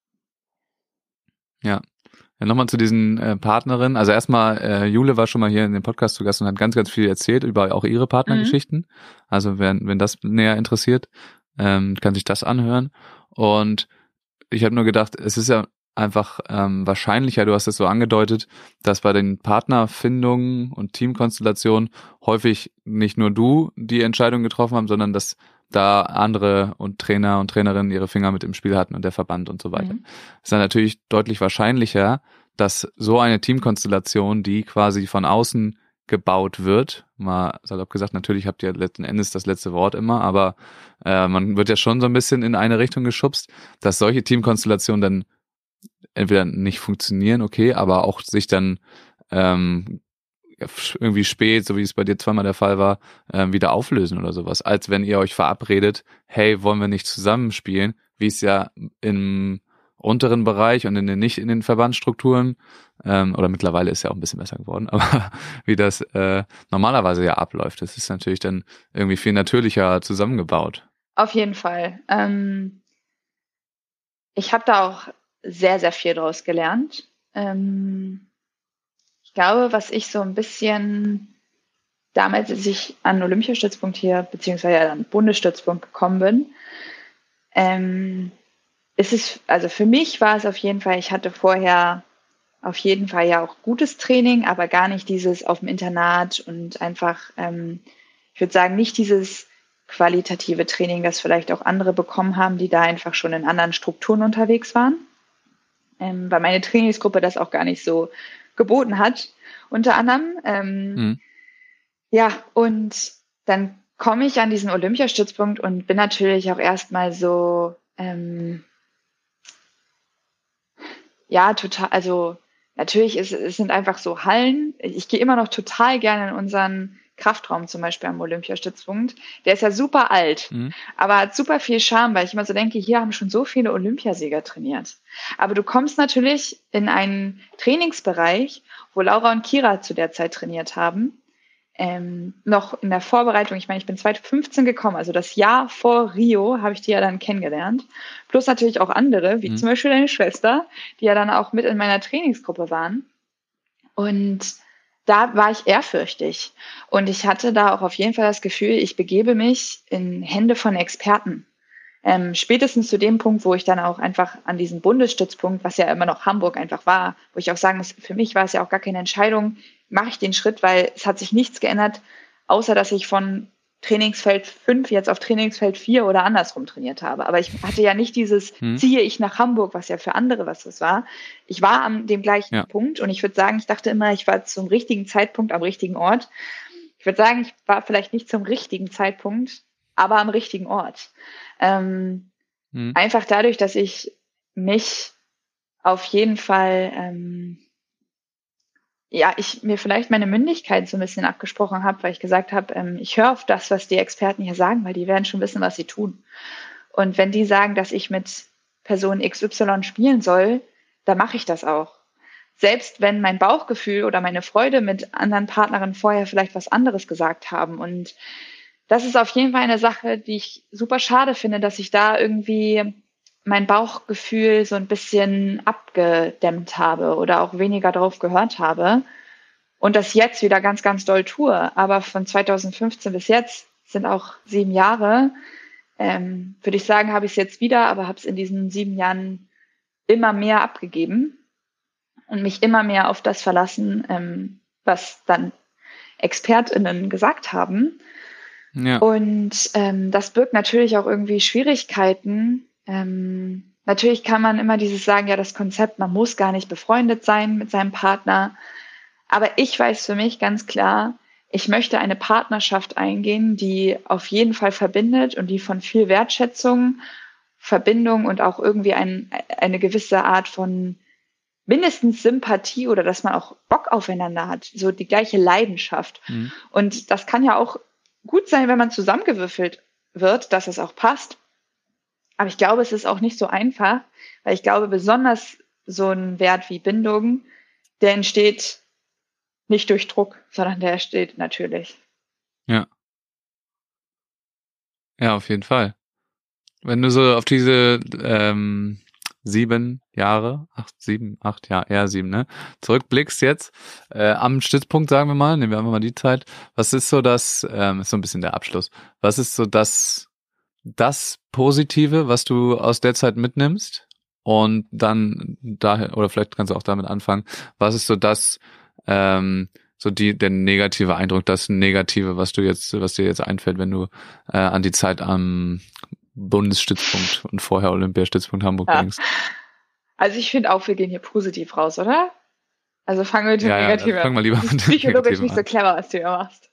Ja. Nochmal zu diesen Partnerinnen. Also erstmal, Jule war schon mal hier in dem Podcast zu Gast und hat ganz, ganz viel erzählt über auch ihre Partnergeschichten. Also wenn das näher interessiert, kann sich das anhören. Und ich habe nur gedacht, es ist ja einfach wahrscheinlicher, du hast es so angedeutet, dass bei den Partnerfindungen und Teamkonstellationen häufig nicht nur du die Entscheidung getroffen haben, sondern dass da andere und Trainer und Trainerinnen ihre Finger mit im Spiel hatten und der Verband und so weiter. Ist dann natürlich deutlich wahrscheinlicher, dass so eine Teamkonstellation, die quasi von außen gebaut wird, mal salopp gesagt, natürlich habt ihr letzten Endes das letzte Wort immer, aber man wird ja schon so ein bisschen in eine Richtung geschubst, dass solche Teamkonstellationen dann entweder nicht funktionieren, okay, aber auch sich dann irgendwie spät, so wie es bei dir zweimal der Fall war, wieder auflösen oder sowas. Als wenn ihr euch verabredet, hey, wollen wir nicht zusammenspielen, wie es ja im unteren Bereich und nicht in den Verbandsstrukturen, oder mittlerweile ist ja auch ein bisschen besser geworden, aber wie das normalerweise ja abläuft. Das ist natürlich dann irgendwie viel natürlicher zusammengebaut. Auf jeden Fall. Ich habe da auch sehr, sehr viel draus gelernt. Ich glaube, was ich so ein bisschen damals, als ich an Olympiastützpunkt hier, beziehungsweise an Bundesstützpunkt gekommen bin, also für mich war es auf jeden Fall, ich hatte vorher auf jeden Fall ja auch gutes Training, aber gar nicht dieses auf dem Internat und einfach, ich würde sagen, nicht dieses qualitative Training, das vielleicht auch andere bekommen haben, die da einfach schon in anderen Strukturen unterwegs waren. Weil meine Trainingsgruppe das auch gar nicht so geboten hat, unter anderem. Ja, und dann komme ich an diesen Olympiastützpunkt und bin natürlich auch erstmal so, total, also natürlich es sind einfach so Hallen. Ich gehe immer noch total gerne in unseren Kraftraum zum Beispiel am Olympiastützpunkt. Der ist ja super alt, aber hat super viel Charme, weil ich immer so denke, hier haben schon so viele Olympiasieger trainiert. Aber du kommst natürlich in einen Trainingsbereich, wo Laura und Kira zu der Zeit trainiert haben, noch in der Vorbereitung. Ich meine, ich bin 2015 gekommen, also das Jahr vor Rio habe ich die ja dann kennengelernt. Plus natürlich auch andere, wie zum Beispiel deine Schwester, die ja dann auch mit in meiner Trainingsgruppe waren. Und da war ich ehrfürchtig. Und ich hatte da auch auf jeden Fall das Gefühl, ich begebe mich in Hände von Experten. Spätestens zu dem Punkt, wo ich dann auch einfach an diesem Bundesstützpunkt, was ja immer noch Hamburg einfach war, wo ich auch sagen muss, für mich war es ja auch gar keine Entscheidung, mache ich den Schritt, weil es hat sich nichts geändert, außer dass ich von Trainingsfeld 5 jetzt auf Trainingsfeld 4 oder andersrum trainiert habe. Aber ich hatte ja nicht dieses, ziehe ich nach Hamburg, was ja für andere was das war. Ich war an dem gleichen Punkt und ich würde sagen, ich dachte immer, ich war zum richtigen Zeitpunkt am richtigen Ort. Ich würde sagen, ich war vielleicht nicht zum richtigen Zeitpunkt, aber am richtigen Ort. Einfach dadurch, dass ich mich auf jeden Fall, ich mir vielleicht meine Mündigkeit so ein bisschen abgesprochen habe, weil ich gesagt habe, ich höre auf das, was die Experten hier sagen, weil die werden schon wissen, was sie tun. Und wenn die sagen, dass ich mit Person XY spielen soll, dann mache ich das auch. Selbst wenn mein Bauchgefühl oder meine Freude mit anderen Partnerinnen vorher vielleicht was anderes gesagt haben. Und das ist auf jeden Fall eine Sache, die ich super schade finde, dass ich da irgendwie mein Bauchgefühl so ein bisschen abgedämmt habe oder auch weniger drauf gehört habe und das jetzt wieder ganz, ganz doll tue. Aber von 2015 bis jetzt sind auch 7 Jahre. Würde ich sagen, habe ich es jetzt wieder, aber habe es in diesen 7 Jahren immer mehr abgegeben und mich immer mehr auf das verlassen, was dann ExpertInnen gesagt haben. Ja. Und das birgt natürlich auch irgendwie Schwierigkeiten. Natürlich kann man immer dieses sagen, ja, das Konzept, man muss gar nicht befreundet sein mit seinem Partner. Aber ich weiß für mich ganz klar, ich möchte eine Partnerschaft eingehen, die auf jeden Fall verbindet und die von viel Wertschätzung, Verbindung und auch irgendwie eine gewisse Art von mindestens Sympathie oder dass man auch Bock aufeinander hat, so die gleiche Leidenschaft. Mhm. Und das kann ja auch gut sein, wenn man zusammengewürfelt wird, dass es auch passt. Aber ich glaube, es ist auch nicht so einfach, weil ich glaube, besonders so ein Wert wie Bindung, der entsteht nicht durch Druck, sondern der entsteht natürlich. Ja. Ja, auf jeden Fall. Wenn du so auf diese 7 Jahre, 8 Jahre, eher 7, ne? Zurückblickst jetzt, am Stützpunkt, sagen wir mal, nehmen wir einfach mal die Zeit. Was ist so das, ist so ein bisschen der Abschluss, was ist so das Positive, was du aus der Zeit mitnimmst? Und dann daher, oder vielleicht kannst du auch damit anfangen, was ist so das, der negative Eindruck, das Negative, was dir jetzt einfällt, wenn du an die Zeit am Bundesstützpunkt und vorher Olympiastützpunkt Hamburg denkst. Also ich finde auch, wir gehen hier positiv raus, oder? Also fangen wir mit dem Negativen an. Fang mal lieber mit dem psychologisch nicht so clever, was du hier machst.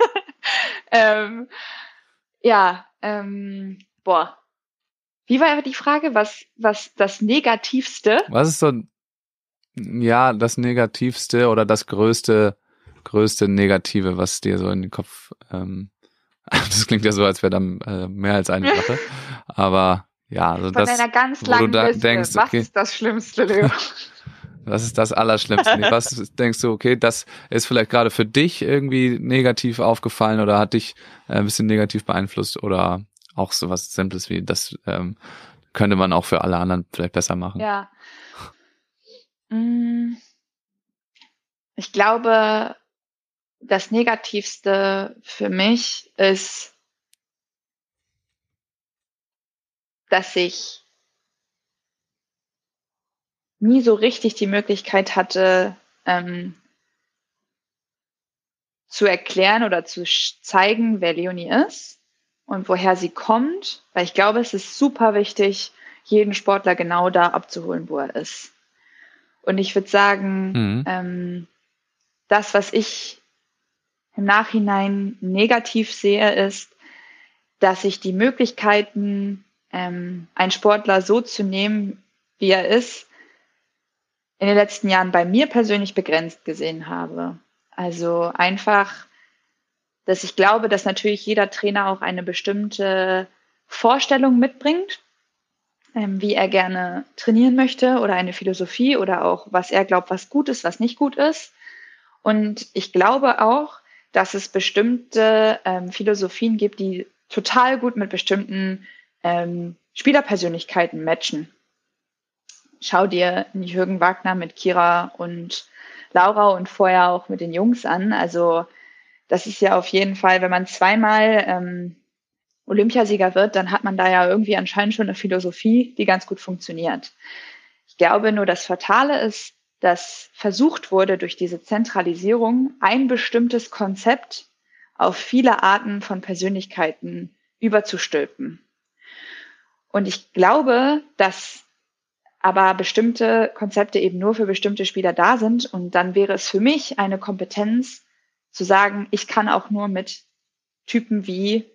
Wie war die Frage? Was das Negativste? Was ist so, ja, das Negativste oder das größte Negative, was dir so in den Kopf, das klingt ja so, als wäre dann mehr als eine Sache, aber ja, also von einer ganz langen Liste. Denkst, okay, was ist das Schlimmste, Leo? Was ist das Allerschlimmste? Was denkst du, okay, das ist vielleicht gerade für dich irgendwie negativ aufgefallen oder hat dich ein bisschen negativ beeinflusst oder auch so was Simples wie das könnte man auch für alle anderen vielleicht besser machen? Ja. Ich glaube, das Negativste für mich ist, dass ich nie so richtig die Möglichkeit hatte, zu erklären oder zu zeigen, wer Leonie ist und woher sie kommt, weil ich glaube, es ist super wichtig, jeden Sportler genau da abzuholen, wo er ist. Und ich würde sagen, das, was ich im Nachhinein negativ sehe, ist, dass ich die Möglichkeiten, einen Sportler so zu nehmen, wie er ist, in den letzten Jahren bei mir persönlich begrenzt gesehen habe. Also einfach, dass ich glaube, dass natürlich jeder Trainer auch eine bestimmte Vorstellung mitbringt, wie er gerne trainieren möchte oder eine Philosophie oder auch, was er glaubt, was gut ist, was nicht gut ist. Und ich glaube auch, dass es bestimmte Philosophien gibt, die total gut mit bestimmten Spielerpersönlichkeiten matchen. Schau dir Jürgen Wagner mit Kira und Laura und vorher auch mit den Jungs an. Also das ist ja auf jeden Fall, wenn man zweimal Olympiasieger wird, dann hat man da ja irgendwie anscheinend schon eine Philosophie, die ganz gut funktioniert. Ich glaube nur, das Fatale ist, dass versucht wurde, durch diese Zentralisierung ein bestimmtes Konzept auf viele Arten von Persönlichkeiten überzustülpen. Und ich glaube, dass aber bestimmte Konzepte eben nur für bestimmte Spieler da sind. Und dann wäre es für mich eine Kompetenz zu sagen, ich kann auch nur mit Typen wie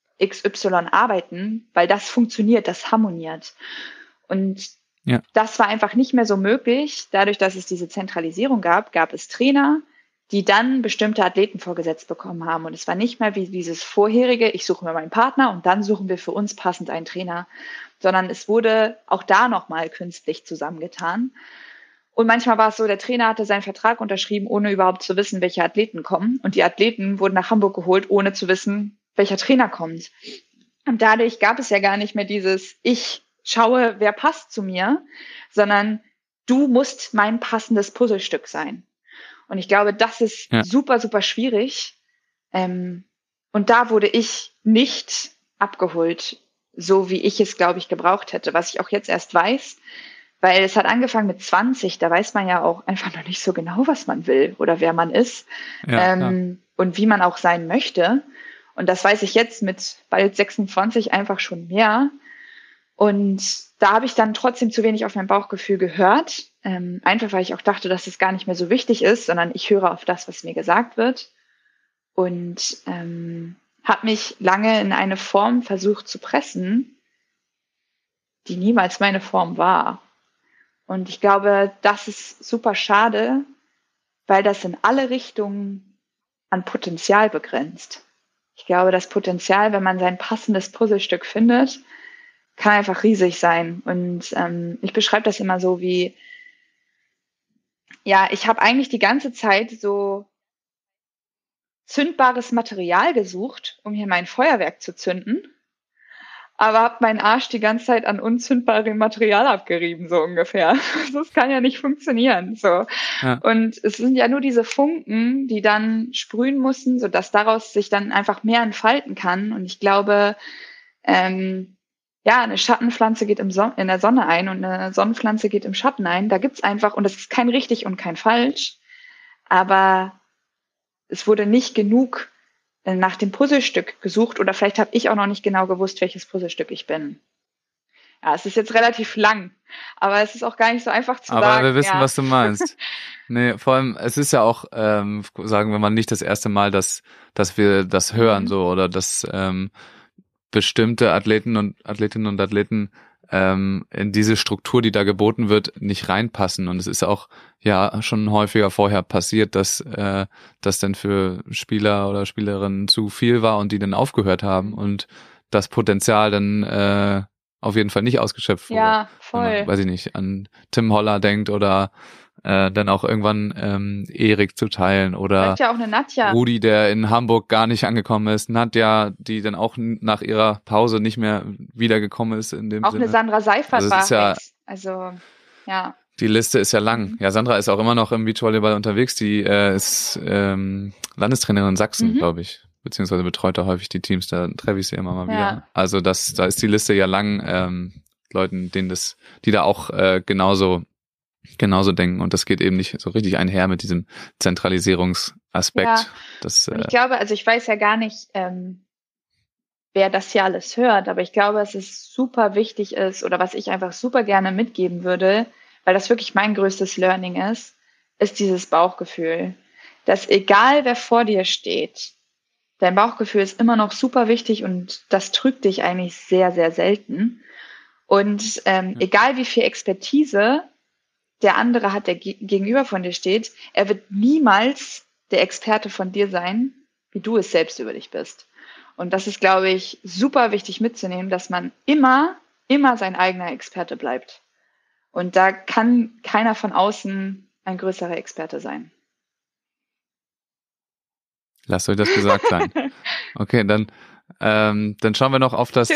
XY arbeiten, weil das funktioniert, das harmoniert. Und das war einfach nicht mehr so möglich. Dadurch, dass es diese Zentralisierung gab es Trainer, die dann bestimmte Athleten vorgesetzt bekommen haben. Und es war nicht mehr wie dieses vorherige, ich suche mir meinen Partner und dann suchen wir für uns passend einen Trainer, sondern es wurde auch da nochmal künstlich zusammengetan. Und manchmal war es so, der Trainer hatte seinen Vertrag unterschrieben, ohne überhaupt zu wissen, welche Athleten kommen. Und die Athleten wurden nach Hamburg geholt, ohne zu wissen, welcher Trainer kommt. Und dadurch gab es ja gar nicht mehr dieses, ich schaue, wer passt zu mir, sondern du musst mein passendes Puzzlestück sein. Und ich glaube, das ist super, super schwierig. Und da wurde ich nicht abgeholt, so wie ich es, glaube ich, gebraucht hätte, was ich auch jetzt erst weiß, weil es hat angefangen mit 20, da weiß man ja auch einfach noch nicht so genau, was man will oder wer man ist und wie man auch sein möchte. Und das weiß ich jetzt mit bald 26 einfach schon mehr. Und da habe ich dann trotzdem zu wenig auf mein Bauchgefühl gehört, einfach weil ich auch dachte, dass es gar nicht mehr so wichtig ist, sondern ich höre auf das, was mir gesagt wird. Und habe mich lange in eine Form versucht zu pressen, die niemals meine Form war. Und ich glaube, das ist super schade, weil das in alle Richtungen an Potenzial begrenzt. Ich glaube, das Potenzial, wenn man sein passendes Puzzlestück findet, kann einfach riesig sein. Und ich beschreibe das immer so wie, ja, ich habe eigentlich die ganze Zeit so zündbares Material gesucht, um hier mein Feuerwerk zu zünden, aber habe meinen Arsch die ganze Zeit an unzündbarem Material abgerieben, so ungefähr. Das kann ja nicht funktionieren. So. Ja. Und es sind ja nur diese Funken, die dann sprühen müssen, sodass daraus sich dann einfach mehr entfalten kann. Und ich glaube, eine Schattenpflanze geht in der Sonne ein und eine Sonnenpflanze geht im Schatten ein. Da gibt's einfach, und das ist kein richtig und kein falsch, aber es wurde nicht genug nach dem Puzzlestück gesucht oder vielleicht habe ich auch noch nicht genau gewusst, welches Puzzlestück ich bin. Ja, es ist jetzt relativ lang, aber es ist auch gar nicht so einfach zu sagen. Aber wir wissen, was du meinst. Nee, vor allem, es ist ja auch, sagen wir mal, nicht das erste Mal, dass wir das hören, so, oder dass bestimmte Athletinnen und Athleten in diese Struktur, die da geboten wird, nicht reinpassen. Und es ist auch ja schon häufiger vorher passiert, dass das dann für Spieler oder Spielerinnen zu viel war und die dann aufgehört haben und das Potenzial dann auf jeden Fall nicht ausgeschöpft wurde. Ja, voll. Wenn man, weiß ich nicht, an Tim Holler denkt oder dann auch irgendwann Erik zu teilen oder ja auch eine Nadja. Rudi, der in Hamburg gar nicht angekommen ist, Nadja, die dann auch nach ihrer Pause nicht mehr wiedergekommen ist in dem auch Sinne. Auch eine Sandra Seifert also war ja, also ja. Die Liste ist ja lang. Ja, Sandra ist auch immer noch im Beachvolleyball unterwegs. Die ist Landestrainerin in Sachsen, glaube ich. Beziehungsweise betreut da häufig die Teams, da treffe ich sie immer mal wieder. Also da ist die Liste ja lang, Leuten, die da auch genauso denken. Und das geht eben nicht so richtig einher mit diesem Zentralisierungsaspekt. Ja. Und ich glaube, also ich weiß ja gar nicht, wer das hier alles hört, aber ich glaube, dass es super wichtig ist oder was ich einfach super gerne mitgeben würde, weil das wirklich mein größtes Learning ist dieses Bauchgefühl. Dass egal wer vor dir steht, dein Bauchgefühl ist immer noch super wichtig und das trügt dich eigentlich sehr, sehr selten. Und egal wie viel Expertise der andere hat, der gegenüber von dir steht, er wird niemals der Experte von dir sein, wie du es selbst über dich bist. Und das ist, glaube ich, super wichtig mitzunehmen, dass man immer sein eigener Experte bleibt. Und da kann keiner von außen ein größerer Experte sein. Lasst euch das gesagt sein. Okay, dann schauen wir noch auf das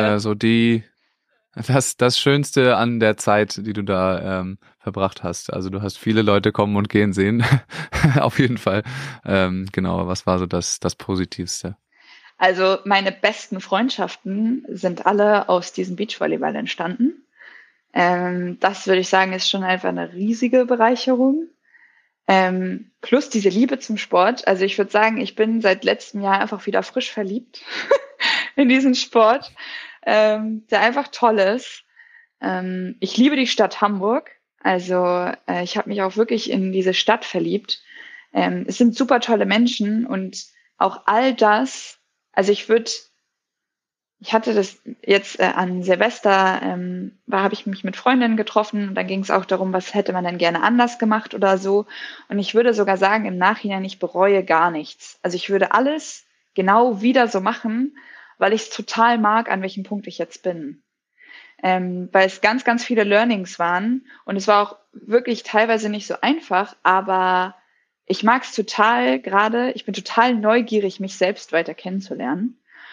das Schönste an der Zeit, die du da verbracht hast. Also du hast viele Leute kommen und gehen sehen. Auf jeden Fall. Genau, was war so das Positivste? Also meine besten Freundschaften sind alle aus diesem Beachvolleyball entstanden. Das würde ich sagen, ist schon einfach eine riesige Bereicherung. Plus diese Liebe zum Sport. Also ich würde sagen, ich bin seit letztem Jahr einfach wieder frisch verliebt in diesen Sport, der einfach toll ist. Ich liebe die Stadt Hamburg. Also ich habe mich auch wirklich in diese Stadt verliebt. Es sind super tolle Menschen und auch all das. Also ich hatte das jetzt an Silvester, habe ich mich mit Freundinnen getroffen und dann ging es auch darum, was hätte man denn gerne anders gemacht oder so. Und ich würde sogar sagen, im Nachhinein, ich bereue gar nichts. Also ich würde alles genau wieder so machen, weil ich es total mag, an welchem Punkt ich jetzt bin. Weil es ganz, ganz viele Learnings waren und es war auch wirklich teilweise nicht so einfach, aber ich mag es total gerade, ich bin total neugierig, mich selbst weiter kennenzulernen.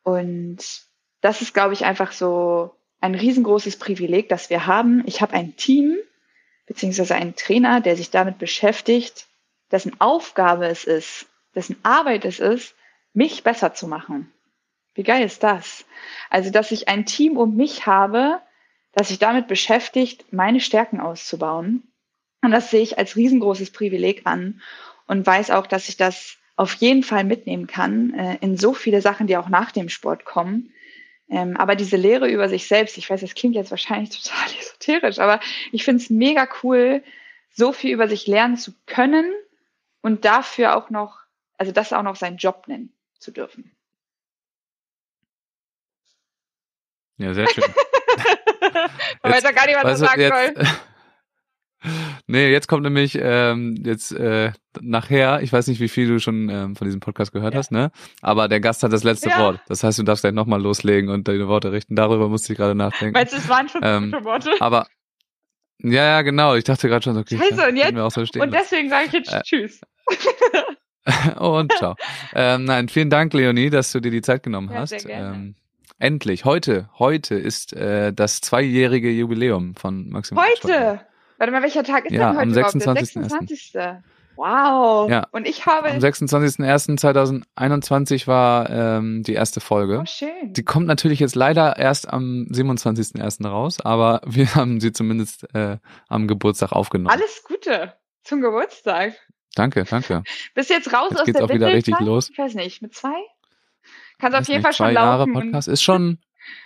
Und das ist, glaube ich, einfach so ein riesengroßes Privileg, das wir haben. Ich habe ein Team, beziehungsweise einen Trainer, der sich damit beschäftigt, dessen Aufgabe es ist, dessen Arbeit es ist, mich besser zu machen. Wie geil ist das? Also, dass ich ein Team um mich habe, das sich damit beschäftigt, meine Stärken auszubauen. Und das sehe ich als riesengroßes Privileg an und weiß auch, dass ich das auf jeden Fall mitnehmen kann in so viele Sachen, die auch nach dem Sport kommen. Aber diese Lehre über sich selbst, ich weiß, das klingt jetzt wahrscheinlich total esoterisch, aber ich finde es mega cool, so viel über sich lernen zu können und dafür auch noch, also das auch noch seinen Job nennen zu dürfen. Ja, sehr schön. Man weiß ja gar nicht, was er sagen soll. Nee, jetzt kommt nämlich nachher, ich weiß nicht, wie viel du schon von diesem Podcast gehört hast, ne? Aber der Gast hat das letzte Wort. Das heißt, du darfst gleich nochmal loslegen und deine Worte richten. Darüber musste ich gerade nachdenken. Meinst du, es waren schon gute Worte? Aber ja, genau. Ich dachte gerade schon, okay, Scheiße, und jetzt? Wir auch so stehen und deswegen sage ich jetzt Tschüss. Und ciao. Nein, vielen Dank, Leonie, dass du dir die Zeit genommen hast. Sehr gerne. Endlich, heute ist das 2-jährige Jubiläum von Maximum. Heute? Warte mal, welcher Tag ist denn heute am überhaupt? 26.01. Der 26. Wow. Ja. Und ich habe... Am 26.01.2021 war die erste Folge. Oh, schön. Die kommt natürlich jetzt leider erst am 27.01. raus, aber wir haben sie zumindest am Geburtstag aufgenommen. Alles Gute zum Geburtstag. Danke. Bist du jetzt raus jetzt aus geht's der auch wieder richtig los. Ich weiß nicht, mit 2? Kannst auf jeden Fall schon 2 Jahre laufen. Podcast ist schon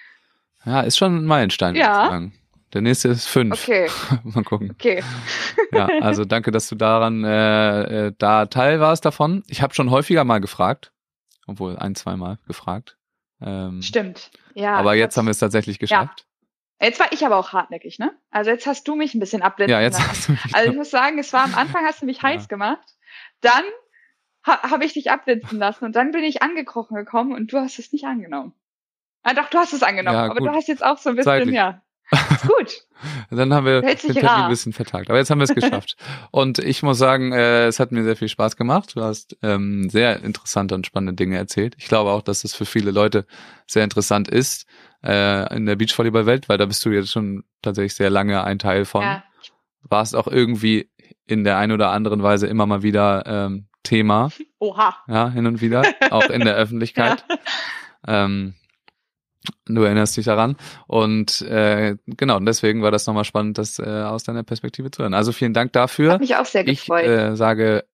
ein Meilenstein, würde ich sagen. Der nächste ist 5. Okay. Mal gucken. Okay. Ja, also danke, dass du daran da Teil warst davon. Ich habe schon häufiger mal gefragt, obwohl 1-2 Mal gefragt. Stimmt. Ja. Aber jetzt haben wir es tatsächlich geschafft. Ja. Jetzt war ich aber auch hartnäckig, ne? Also jetzt hast du mich ein bisschen abblitzen lassen. Hast du mich also ich muss sagen, es war am Anfang, hast du mich heiß gemacht. Dann habe ich dich abblitzen lassen und dann bin ich angekrochen gekommen und du hast es nicht angenommen. Ah, doch, du hast es angenommen, aber du hast jetzt auch so ein bisschen, Zeitlich. Ist gut. Dann haben wir den Termin ein bisschen vertagt. Aber jetzt haben wir es geschafft. Und ich muss sagen, es hat mir sehr viel Spaß gemacht. Du hast sehr interessante und spannende Dinge erzählt. Ich glaube auch, dass es für viele Leute sehr interessant ist in der Beachvolleyball-Welt, weil da bist du jetzt schon tatsächlich sehr lange ein Teil von. Ja. Warst auch irgendwie in der einen oder anderen Weise immer mal wieder Thema. Oha. Ja, hin und wieder. Auch in der Öffentlichkeit. Ja. Du erinnerst dich daran. Und genau, und deswegen war das nochmal spannend, das aus deiner Perspektive zu hören. Also vielen Dank dafür. Hat mich auch sehr gefreut. Ich sage,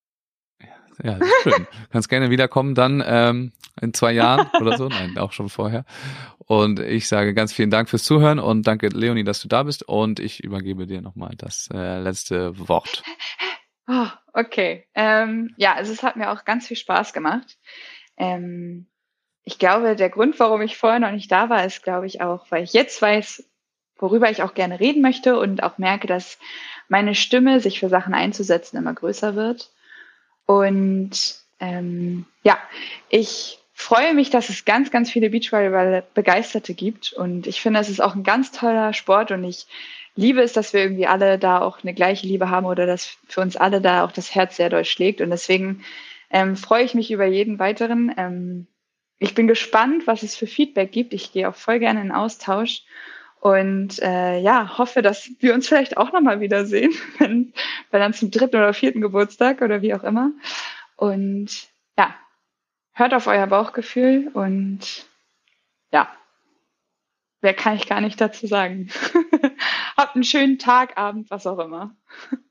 ja, das ist schön. Kannst gerne wiederkommen dann in 2 Jahren oder so. Nein, auch schon vorher. Und ich sage ganz vielen Dank fürs Zuhören und danke, Leonie, dass du da bist. Und ich übergebe dir nochmal das letzte Wort. Oh, okay. Ja, also es hat mir auch ganz viel Spaß gemacht. Ich glaube, der Grund, warum ich vorher noch nicht da war, ist, glaube ich, auch, weil ich jetzt weiß, worüber ich auch gerne reden möchte und auch merke, dass meine Stimme, sich für Sachen einzusetzen, immer größer wird. Und ja, ich freue mich, dass es ganz, ganz viele Beachvolleyball-Begeisterte gibt. Und ich finde, es ist auch ein ganz toller Sport und ich liebe es, dass wir irgendwie alle da auch eine gleiche Liebe haben oder dass für uns alle da auch das Herz sehr doll schlägt. Und deswegen freue ich mich über jeden weiteren. Ich bin gespannt, was es für Feedback gibt. Ich gehe auch voll gerne in den Austausch und ja, hoffe, dass wir uns vielleicht auch nochmal wiedersehen, wenn dann zum 3. oder 4. Geburtstag oder wie auch immer. Und ja, hört auf euer Bauchgefühl und ja, mehr kann ich gar nicht dazu sagen. Habt einen schönen Tag, Abend, was auch immer.